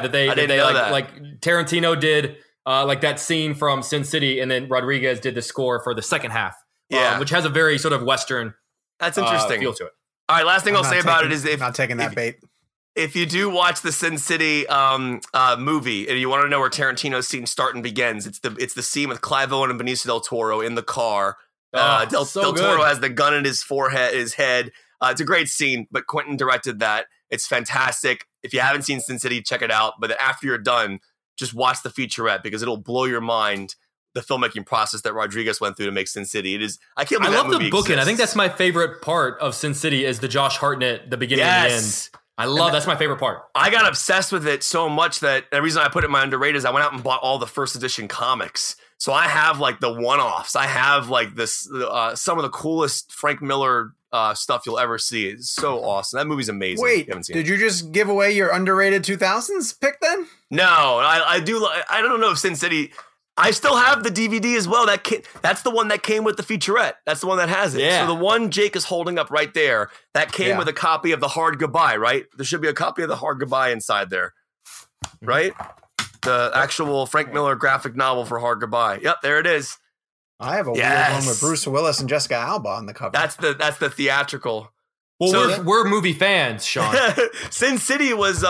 Tarantino did like that scene from Sin City, and then Rodriguez did the score for the second half. Which has a very sort of Western That's interesting. Feel to it. All right, last thing I'll say about it is not taking that bait. If you do watch the Sin City movie and you want to know where Tarantino's scene starts and begins, it's the scene with Clive Owen and Benicio del Toro in the car. Del Toro has the gun in his head. It's a great scene, but Quentin directed that. It's fantastic. If you haven't seen Sin City, check it out. But after you're done, just watch the featurette because it'll blow your mind. The filmmaking process that Rodriguez went through to make Sin City. It is. I can't believe that movie exists. I think that's my favorite part of Sin City is the Josh Hartnett, the beginning and the end. That's my favorite part. I got obsessed with it so much that the reason I put it in my underrated is I went out and bought all the first edition comics. So I have like the one-offs. I have like this some of the coolest Frank Miller stuff you'll ever see. It's so awesome. That movie's amazing. Wait, did you just give away your underrated 2000s pick then? No, I do. I don't know if Sin City. I still have the DVD as well. That's the one that came with the featurette. That's the one that has it. Yeah. So the one Jake is holding up right there, that came with a copy of The Hard Goodbye, right? There should be a copy of The Hard Goodbye inside there, right? The actual Frank Miller graphic novel for Hard Goodbye. Yep, there it is. I have a weird one with Bruce Willis and Jessica Alba on the cover. That's the theatrical. Well, we're movie fans, Sean. Sin City was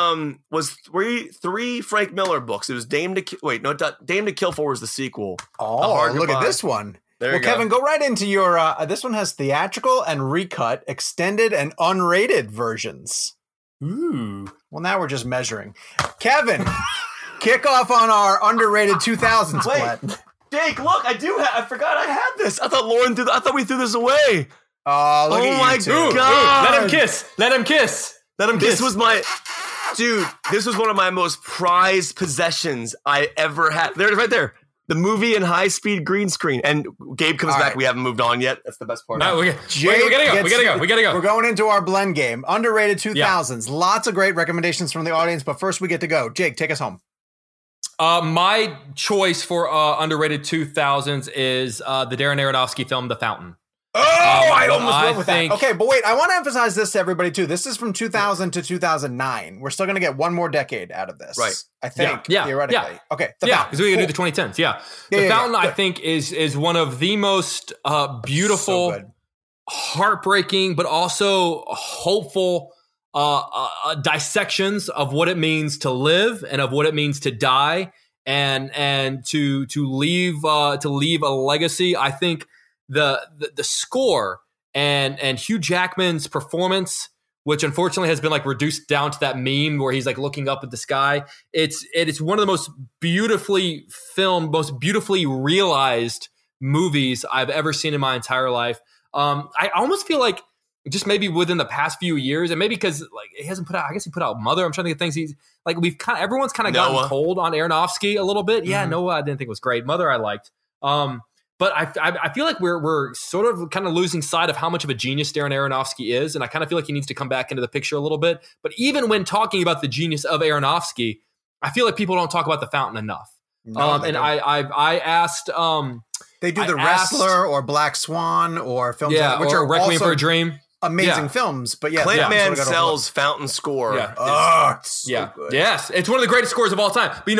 three Frank Miller books. It was Dame to Kill For was the sequel. Oh, look at this one. There you go. Kevin, go right into your. This one has theatrical and recut, extended and unrated versions. Ooh. Well, now we're just measuring. Kevin, kick off on our underrated 2000s. Wait, Jake, look, I forgot I had this. I thought we threw this away. Oh, look at you two. God. Let him kiss. This was one of my most prized possessions I ever had. There it is right there. The movie in high-speed green screen. And Gabe comes back. Right. We haven't moved on yet. That's the best part. No, we gotta go. We're going into our blend game. Underrated 2000s. Yeah. Lots of great recommendations from the audience, but first we get to go. Jake, take us home. My choice for underrated 2000s is the Darren Aronofsky film, The Fountain. I almost went with that. Okay, but wait, I want to emphasize this to everybody too. This is from 2000 to 2009. We're still going to get one more decade out of this. Right. I think, theoretically. Yeah. Okay, The Fountain. Because we can do the 2010s. Yeah. The Fountain, I think, is one of the most beautiful, heartbreaking, but also hopeful dissections of what it means to live and of what it means to die and to leave a legacy. I think the score and Hugh Jackman's performance, which unfortunately has been like reduced down to that meme where he's like looking up at the sky. It's one of the most beautifully filmed, most beautifully realized movies I've ever seen in my entire life. I almost feel like just maybe within the past few years, and maybe because like he hasn't put out, I guess he put out Mother. I'm trying to think of things he's like. Everyone's kind of gotten cold on Aronofsky a little bit. Yeah, Noah I didn't think was great. Mother I liked. But I feel like we're sort of kind of losing sight of how much of a genius Darren Aronofsky is, and I kind of feel like he needs to come back into the picture a little bit. But even when talking about the genius of Aronofsky, I feel like people don't talk about The Fountain enough. I asked. They do The Wrestler or Black Swan or films which are Requiem for a Dream. Amazing films, but Clint Mansell's Fountain score. Yeah, it's so good. Yes, it's one of the greatest scores of all time. But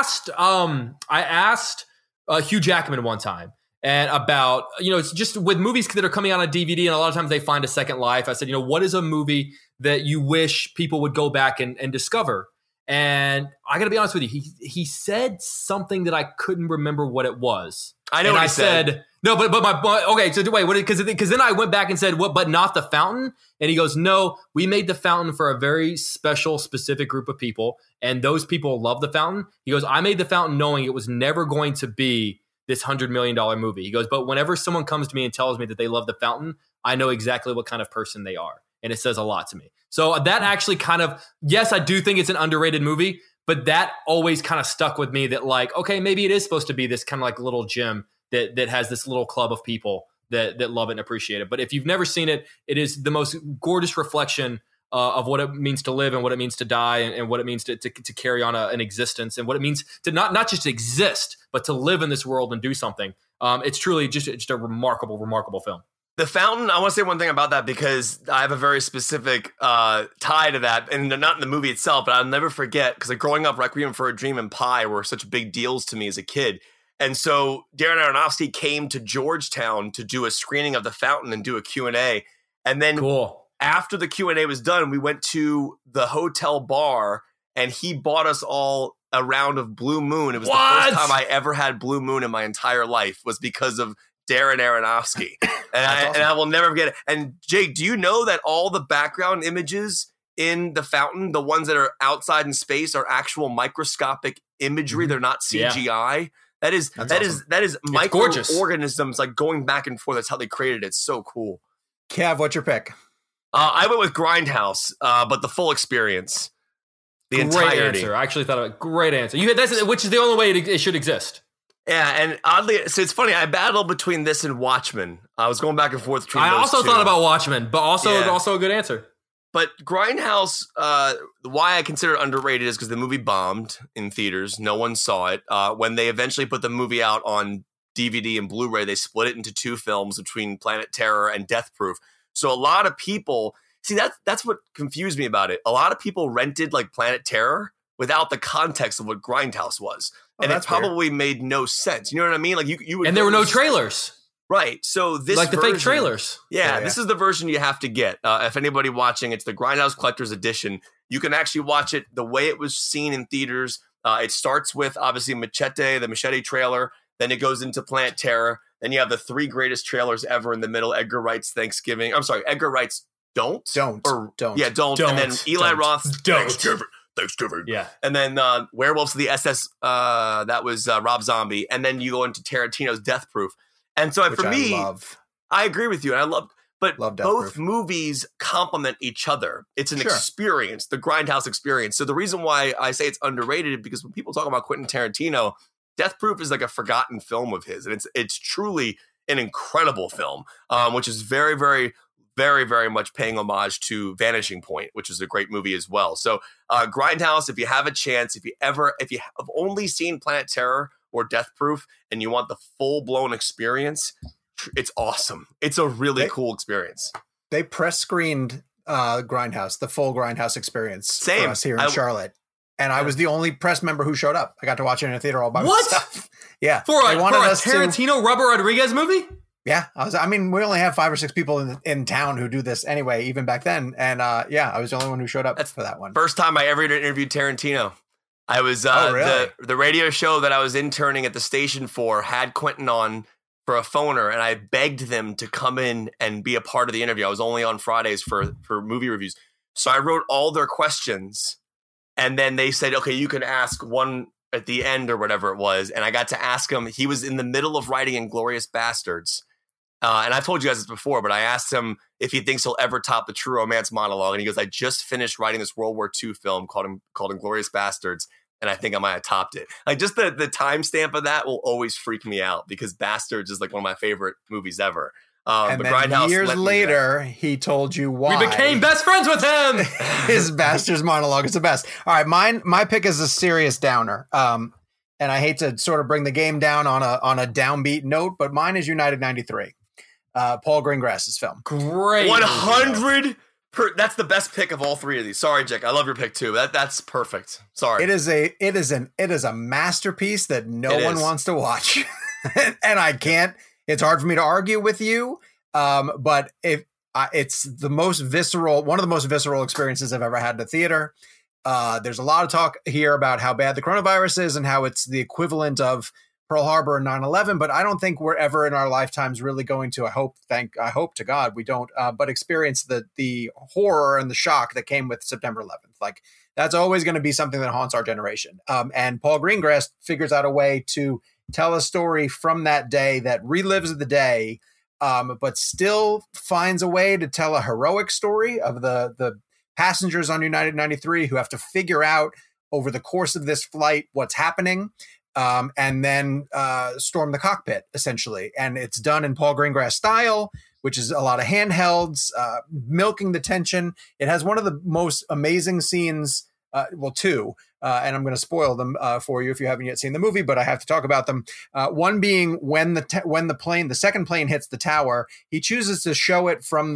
I asked Hugh Jackman one time. And about, it's just with movies that are coming out on DVD and a lot of times they find a second life. I said, what is a movie that you wish people would go back and discover? And I got to be honest with you. He said something that I couldn't remember what it was. I know what he said. No, okay. So wait, because then I went back and said, what, but not The Fountain? And he goes, no, we made The Fountain for a very special, specific group of people. And those people love The Fountain. He goes, I made The Fountain knowing it was never going to be this $100 million movie. He goes, but whenever someone comes to me and tells me that they love The Fountain, I know exactly what kind of person they are. and it says a lot to me. So that actually kind of, yes, I do think it's an underrated movie, but that always kind of stuck with me that like, okay, maybe it is supposed to be this kind of like little gem that has this little club of people that love it and appreciate it. But if you've never seen it, it is the most gorgeous reflection of what it means to live and what it means to die and what it means to carry on an existence and what it means to not just exist, but to live in this world and do something. It's truly just a remarkable, remarkable film. The Fountain, I want to say one thing about that because I have a very specific tie to that, and not in the movie itself, but I'll never forget because like, growing up, Requiem for a Dream and Pi were such big deals to me as a kid. And so Darren Aronofsky came to Georgetown to do a screening of The Fountain and do a Q&A. And then after the Q&A was done, we went to the hotel bar and he bought us all a round of Blue Moon. It was the first time I ever had Blue Moon in my entire life was because of Darren Aronofsky. And I will never forget it. And Jake, do you know that all the background images in The Fountain, the ones that are outside in space, are actual microscopic imagery? They're not CGI. Yeah. That is microorganisms like going back and forth. That's how they created it. It's so cool. Kev, what's your pick? I went with Grindhouse, but the full experience. The entirety. Great answer. I actually thought of a great answer. Which is the only way it should exist. Yeah, and oddly, so it's funny. I battled between this and Watchmen. I was going back and forth between those also two. thought about Watchmen, but also a good answer. But Grindhouse, why I consider it underrated is because the movie bombed in theaters. No one saw it. When they eventually put the movie out on DVD and Blu-ray, they split it into two films between Planet Terror and Death Proof. So a lot of people see that's what confused me about it. A lot of people rented like Planet Terror without the context of what Grindhouse was. And it probably made no sense. You know what I mean? Like you would, and there were no trailers. Right. So this like the fake trailers. Yeah, this is the version you have to get. If anybody watching, it's the Grindhouse Collector's Edition. You can actually watch it the way it was seen in theaters. It starts with obviously the Machete trailer. Then it goes into Planet Terror. Then you have the three greatest trailers ever in the middle. Edgar Wright's Thanksgiving. I'm sorry, Edgar Wright's Don't. Yeah, Don't. And then Eli Roth's Thanksgiving. Yeah. And then Werewolves of the SS, that was Rob Zombie. And then you go into Tarantino's Death Proof. And so for me, I agree with you. And I love both movies complement each other. It's an experience, the Grindhouse experience. So the reason why I say it's underrated is because when people talk about Quentin Tarantino, Death Proof is like a forgotten film of his. And it's truly an incredible film, which is very, very, very, very much paying homage to Vanishing Point, which is a great movie as well. So Grindhouse, if you have a chance, if you have only seen Planet Terror or Death Proof and you want the full-blown experience, it's awesome. It's a really cool experience. They press screened Grindhouse, the full Grindhouse experience for us here in Charlotte. And I was the only press member who showed up. I got to watch it in a theater all by myself. Yeah. For a Tarantino Robert Rodriguez movie? Yeah. We only have 5 or 6 people in town who do this anyway, even back then. And I was the only one who showed up for that one. First time I ever interviewed Tarantino. I was the radio show that I was interning at the station for had Quentin on for a phoner, and I begged them to come in and be a part of the interview. I was only on Fridays for movie reviews. So I wrote all their questions, and then they said, okay, you can ask one at the end or whatever it was. And I got to ask him. He was in the middle of writing Inglourious Bastards. And I've told you guys this before, but I asked him if he thinks he'll ever top the True Romance monologue. And he goes, I just finished writing this World War II film called Inglourious Bastards. And I think I might have topped it. Like just the timestamp of that will always freak me out because Bastards is like one of my favorite movies ever. And then years later, he told you why. We became best friends with him. His Bastards monologue is the best. All right, my pick is a serious downer. And I hate to sort of bring the game down on a downbeat note, but mine is United 93. Paul Greengrass's film. Great. 100. That's the best pick of all three of these. Sorry, Jake. I love your pick too. That's perfect. Sorry. It is a masterpiece that no one wants to watch. And I can't. It's hard for me to argue with you. But it's one of the most visceral experiences I've ever had in the theater. There's a lot of talk here about how bad the coronavirus is and how it's the equivalent of Pearl Harbor and 9/11, but I don't think we're ever in our lifetimes really going to, I hope to God we don't, but experience the horror and the shock that came with September 11th. Like that's always going to be something that haunts our generation. And Paul Greengrass figures out a way to tell a story from that day that relives the day but still finds a way to tell a heroic story of the passengers on United 93 who have to figure out over the course of this flight what's happening, and then storm the cockpit, essentially. And it's done in Paul Greengrass style, which is a lot of handhelds, milking the tension. It has one of the most amazing scenes, two, and I'm going to spoil them for you if you haven't yet seen the movie, but I have to talk about them. One being when the second plane hits the tower, he chooses to show it from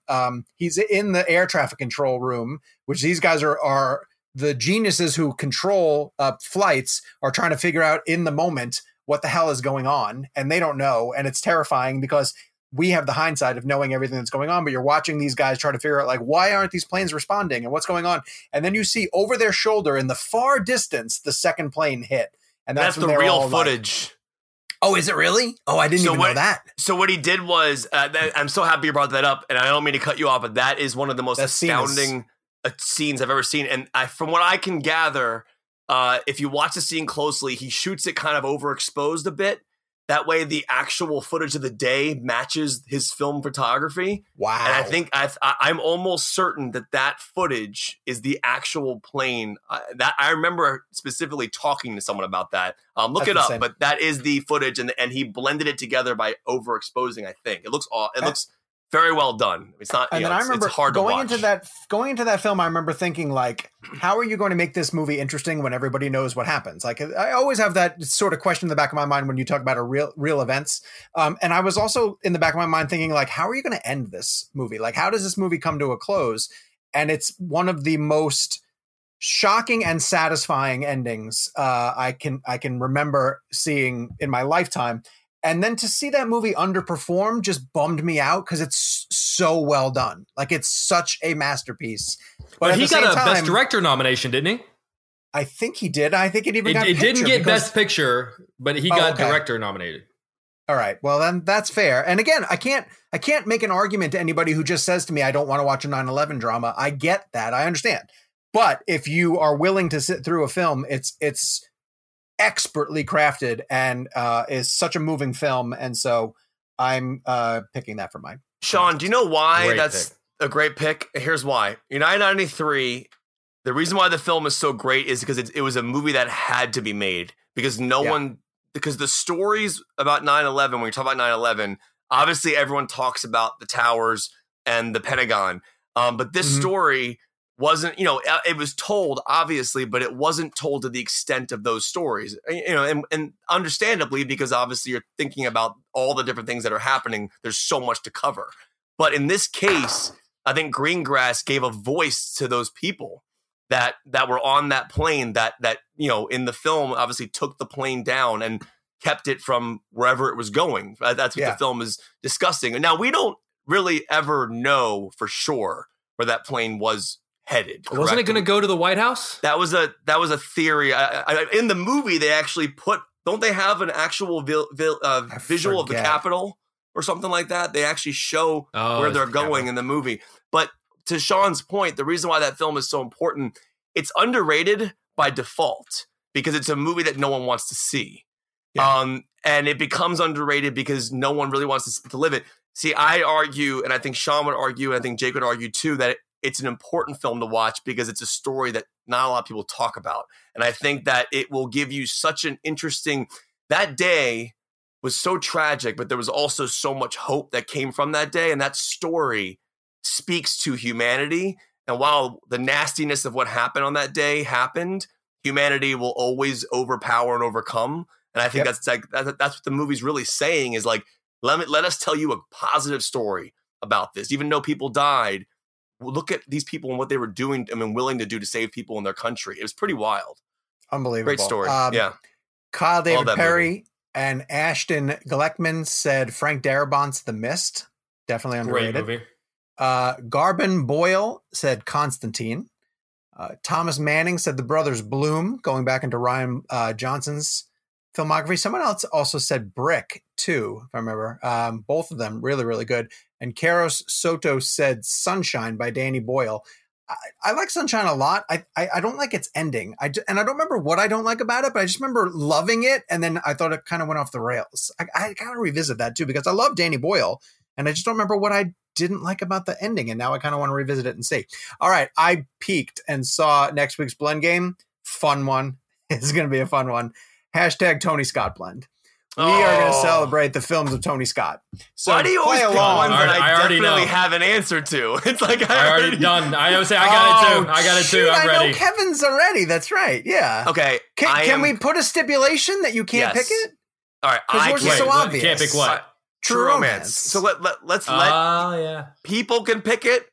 he's in the air traffic control room, which these guys are the geniuses who control flights are trying to figure out in the moment what the hell is going on, and they don't know, and it's terrifying because we have the hindsight of knowing everything that's going on, but you're watching these guys try to figure out, like, why aren't these planes responding and what's going on? And then you see over their shoulder in the far distance, the second plane hit. And that's the real footage. Oh, is it really? Oh, I didn't even know that. So what he did was, I'm so happy you brought that up, and I don't mean to cut you off, but that is one of the most astounding scenes I've ever seen. And from what I can gather, if you watch the scene closely, he shoots it kind of overexposed a bit. That way, the actual footage of the day matches his film photography. Wow! And I think I'm almost certain that footage is the actual plane. That I remember specifically talking to someone about that. Look it up, but that is the footage, and he blended it together by overexposing. I think it looks very well done. It's not. And then I remember it's hard going to watch. Going into that film, I remember thinking, like, how are you going to make this movie interesting when everybody knows what happens? Like, I always have that sort of question in the back of my mind when you talk about real events. And I was also in the back of my mind thinking, like, how are you going to end this movie? Like, how does this movie come to a close? And it's one of the most shocking and satisfying endings I can remember seeing in my lifetime. And then to see that movie underperform just bummed me out because it's so well done. Like, it's such a masterpiece. But he got a Best Director nomination, didn't he? I think he did. I think it even got It didn't get Best Picture, but he got Director nominated. All right. Well, then that's fair. And again, I can't make an argument to anybody who just says to me, I don't want to watch a 9/11 drama. I get that. I understand. But if you are willing to sit through a film, it's expertly crafted and is such a moving film, and so I'm picking that for mine. Sean, do you know why that's a great pick? Here's why. United 93, the reason why the film is so great is because it was a movie that had to be made because because the stories about 9/11, when you talk about 9/11, obviously everyone talks about the towers and the Pentagon, but this story wasn't, it was told obviously, but it wasn't told to the extent of those stories, and understandably, because obviously you're thinking about all the different things that are happening. There's so much to cover. But in this case, I think Greengrass gave a voice to those people that were on that plane that in the film obviously took the plane down and kept it from wherever it was going. That's what the film is discussing. And now we don't really ever know for sure where that plane was headed. Wasn't it going to go to the White House? That was a theory. In the movie, they actually don't they have an actual visual of the Capitol or something like that? They actually show where they're going in the movie. But to Sean's point, the reason why that film is so important, it's underrated by default because it's a movie that no one wants to see. Yeah. And it becomes underrated because no one really wants to live it. See, I argue, and I think Sean would argue, and I think Jake would argue too, that it's an important film to watch because it's a story that not a lot of people talk about. And I think that it will give you such an interesting, that day was so tragic, but there was also so much hope that came from that day. And that story speaks to humanity. And while the nastiness of what happened on that day happened, humanity will always overpower and overcome. And I think that's what the movie's really saying is like, let us tell you a positive story about this. Even though people died, look at these people and what they were doing and willing to do to save people in their country. It was pretty wild. Unbelievable. Great story. Kyle David Perry and Ashton Gleckman said Frank Darabont's The Mist. Definitely underrated. Great movie. Garvin Boyle said Constantine. Thomas Manning said The Brothers Bloom, going back into Ryan Johnson's filmography. Someone else also said Brick, too, if I remember. Both of them really, really good. And Karos Soto said Sunshine by Danny Boyle. I like Sunshine a lot. I don't like its ending. And I don't remember what I don't like about it, but I just remember loving it. And then I thought it kind of went off the rails. I kind of revisit that, too, because I love Danny Boyle. And I just don't remember what I didn't like about the ending. And now I kind of want to revisit it and see. All right. I peeked and saw next week's blend game. Fun one. It's going to be a fun one. Hashtag Tony Scott blend. We are going to celebrate the films of Tony Scott. So why do you always pick ones that I already definitely know. have an answer to? It's like I already done. I always say I got it too. I'm ready. I know Kevin's already. That's right. Yeah. Okay. Can we put a stipulation that you can't pick it? All right. Because yours is so obvious. Can't pick what? True Romance. So let's let people can pick it.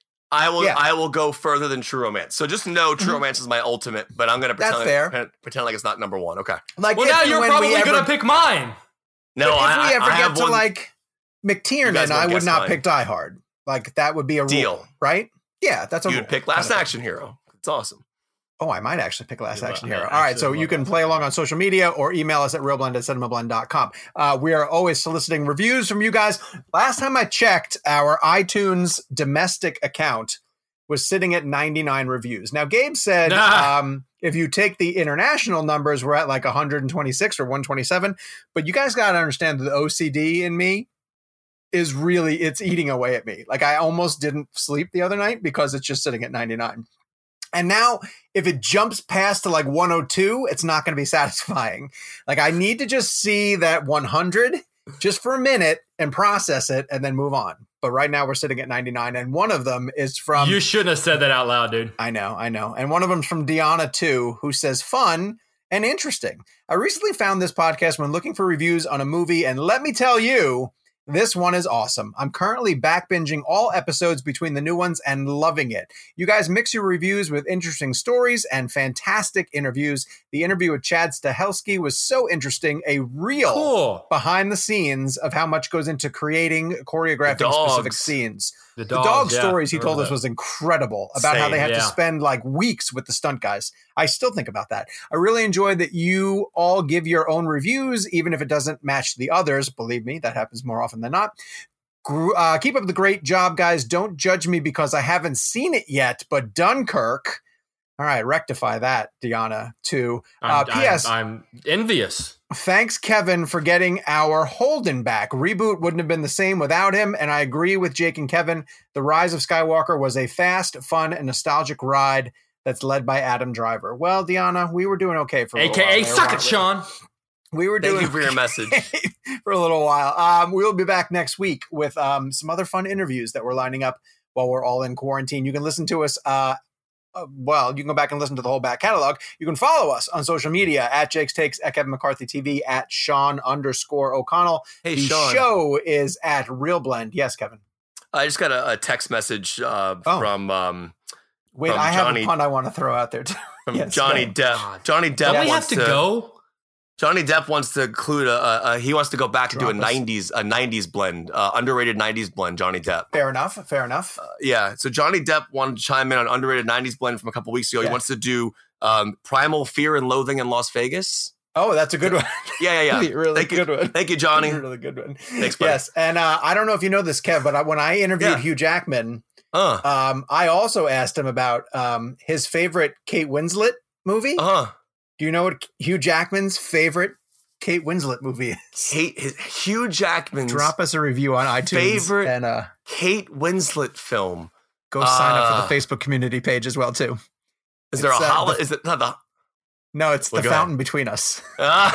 I will go further than True Romance. So just know True Romance is my ultimate, but I'm going to pretend like it's not number one. Okay. Like, well, now you're probably going to pick mine. No, if we ever get to like McTiernan, I would not pick Die Hard. Like that would be a deal, rule, right? Yeah, that's a rule. You'd pick Last Action Hero. It's awesome. Oh, I might actually pick Last Action Hero. All right, so you can play along on social media or email us at realblend@cinemablend.com. We are always soliciting reviews from you guys. Last time I checked, our iTunes domestic account was sitting at 99 reviews. Now, Gabe said if you take the international numbers, we're at like 126 or 127. But you guys got to understand that the OCD in me is really, it's eating away at me. Like I almost didn't sleep the other night because it's just sitting at 99. And now if it jumps past to like 102, it's not going to be satisfying. Like I need to just see that 100 just for a minute and process it and then move on. But right now we're sitting at 99. And one of them is from... You shouldn't have said that out loud, dude. I know. And one of them's from Deanna too, who says fun and interesting. I recently found this podcast when looking for reviews on a movie. And let me tell you, this one is awesome. I'm currently back binging all episodes between the new ones and loving it. You guys mix your reviews with interesting stories and fantastic interviews. The interview with Chad Stahelski was so interesting. A real behind the scenes of how much goes into creating, choreographing specific scenes. The dog stories he told us was incredible about how they had to spend like weeks with the stunt guys. I still think about that. I really enjoyed that you all give your own reviews, even if it doesn't match the others. Believe me, that happens more often than not. Keep up the great job, guys. Don't judge me because I haven't seen it yet, but Dunkirk. All right, rectify that, Deanna, too. P.S. I'm envious. Thanks, Kevin, for getting our Holden back. Reboot wouldn't have been the same without him, and I agree with Jake and Kevin. The Rise of Skywalker was a fast, fun, and nostalgic ride that's led by Adam Driver. Well, Deanna, we were doing okay for a little while. AKA suck it, Sean. We were doing Thank you for your message. for a little while. We'll be back next week with some other fun interviews that we're lining up while we're all in quarantine. You can listen to us you can go back and listen to the whole back catalog. You can follow us on social media at Jake's Takes, at Kevin McCarthy TV, at Sean_O'Connell. Hey, the Sean. show is at Real Blend. Yes, Kevin. I just got a text message from Wait, I have a pun I want to throw out there too. From Johnny Depp. Johnny Depp. Don't we have to go? Johnny Depp wants to include he wants to go back and do a 90s blend, underrated 90s blend, Johnny Depp. Fair enough. Yeah. So Johnny Depp wanted to chime in on underrated 90s blend from a couple weeks ago. Yes. He wants to do Primal Fear and Loathing in Las Vegas. Oh, that's a good one. Yeah. really good one. Thank you, Johnny. Really good one. Thanks, buddy. Yes. And I don't know if you know this, Kev, but when I interviewed Hugh Jackman, I also asked him about his favorite Kate Winslet movie. Do you know what Hugh Jackman's favorite Kate Winslet movie is? Hugh Jackman's drop us a review on iTunes. Favorite and Kate Winslet film. Go sign up for the Facebook community page as well too. Is there a holiday? Is it not the? No, it's The Fountain Between Us. That's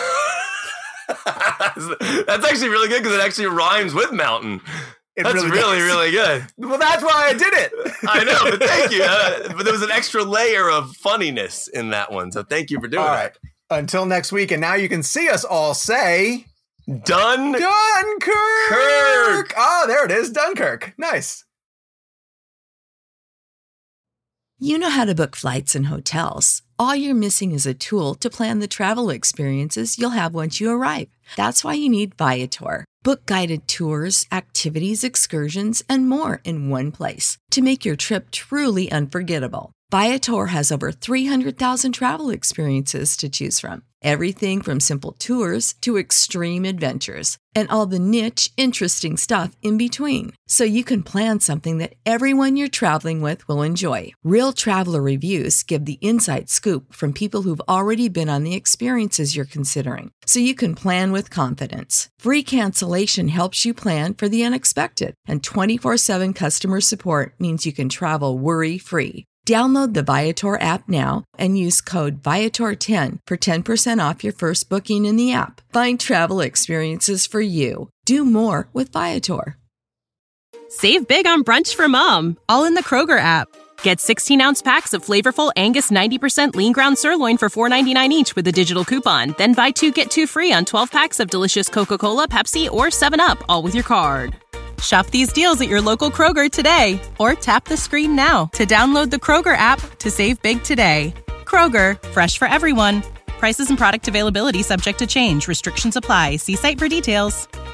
actually really good because it actually rhymes with mountain. That's really good. Well, that's why I did it. I know, but thank you. But there was an extra layer of funniness in that one, so thank you for doing that. All right. Until next week, and now you can see us all say... Dunkirk! Oh, there it is. Dunkirk. Nice. You know how to book flights and hotels. All you're missing is a tool to plan the travel experiences you'll have once you arrive. That's why you need Viator. Book guided tours, activities, excursions, and more in one place to make your trip truly unforgettable. Viator has over 300,000 travel experiences to choose from. Everything from simple tours to extreme adventures and all the niche, interesting stuff in between. So you can plan something that everyone you're traveling with will enjoy. Real traveler reviews give the inside scoop from people who've already been on the experiences you're considering. So you can plan with confidence. Free cancellation helps you plan for the unexpected. And 24/7 customer support means you can travel worry-free. Download the Viator app now and use code Viator10 for 10% off your first booking in the app. Find travel experiences for you. Do more with Viator. Save big on brunch for mom, all in the Kroger app. Get 16-ounce packs of flavorful Angus 90% lean ground sirloin for $4.99 each with a digital coupon. Then buy 2, get 2 free on 12 packs of delicious Coca-Cola, Pepsi, or 7-Up, all with your card. Shop these deals at your local Kroger today, or tap the screen now to download the Kroger app to save big today. Kroger, fresh for everyone. Prices and product availability subject to change. Restrictions apply. See site for details.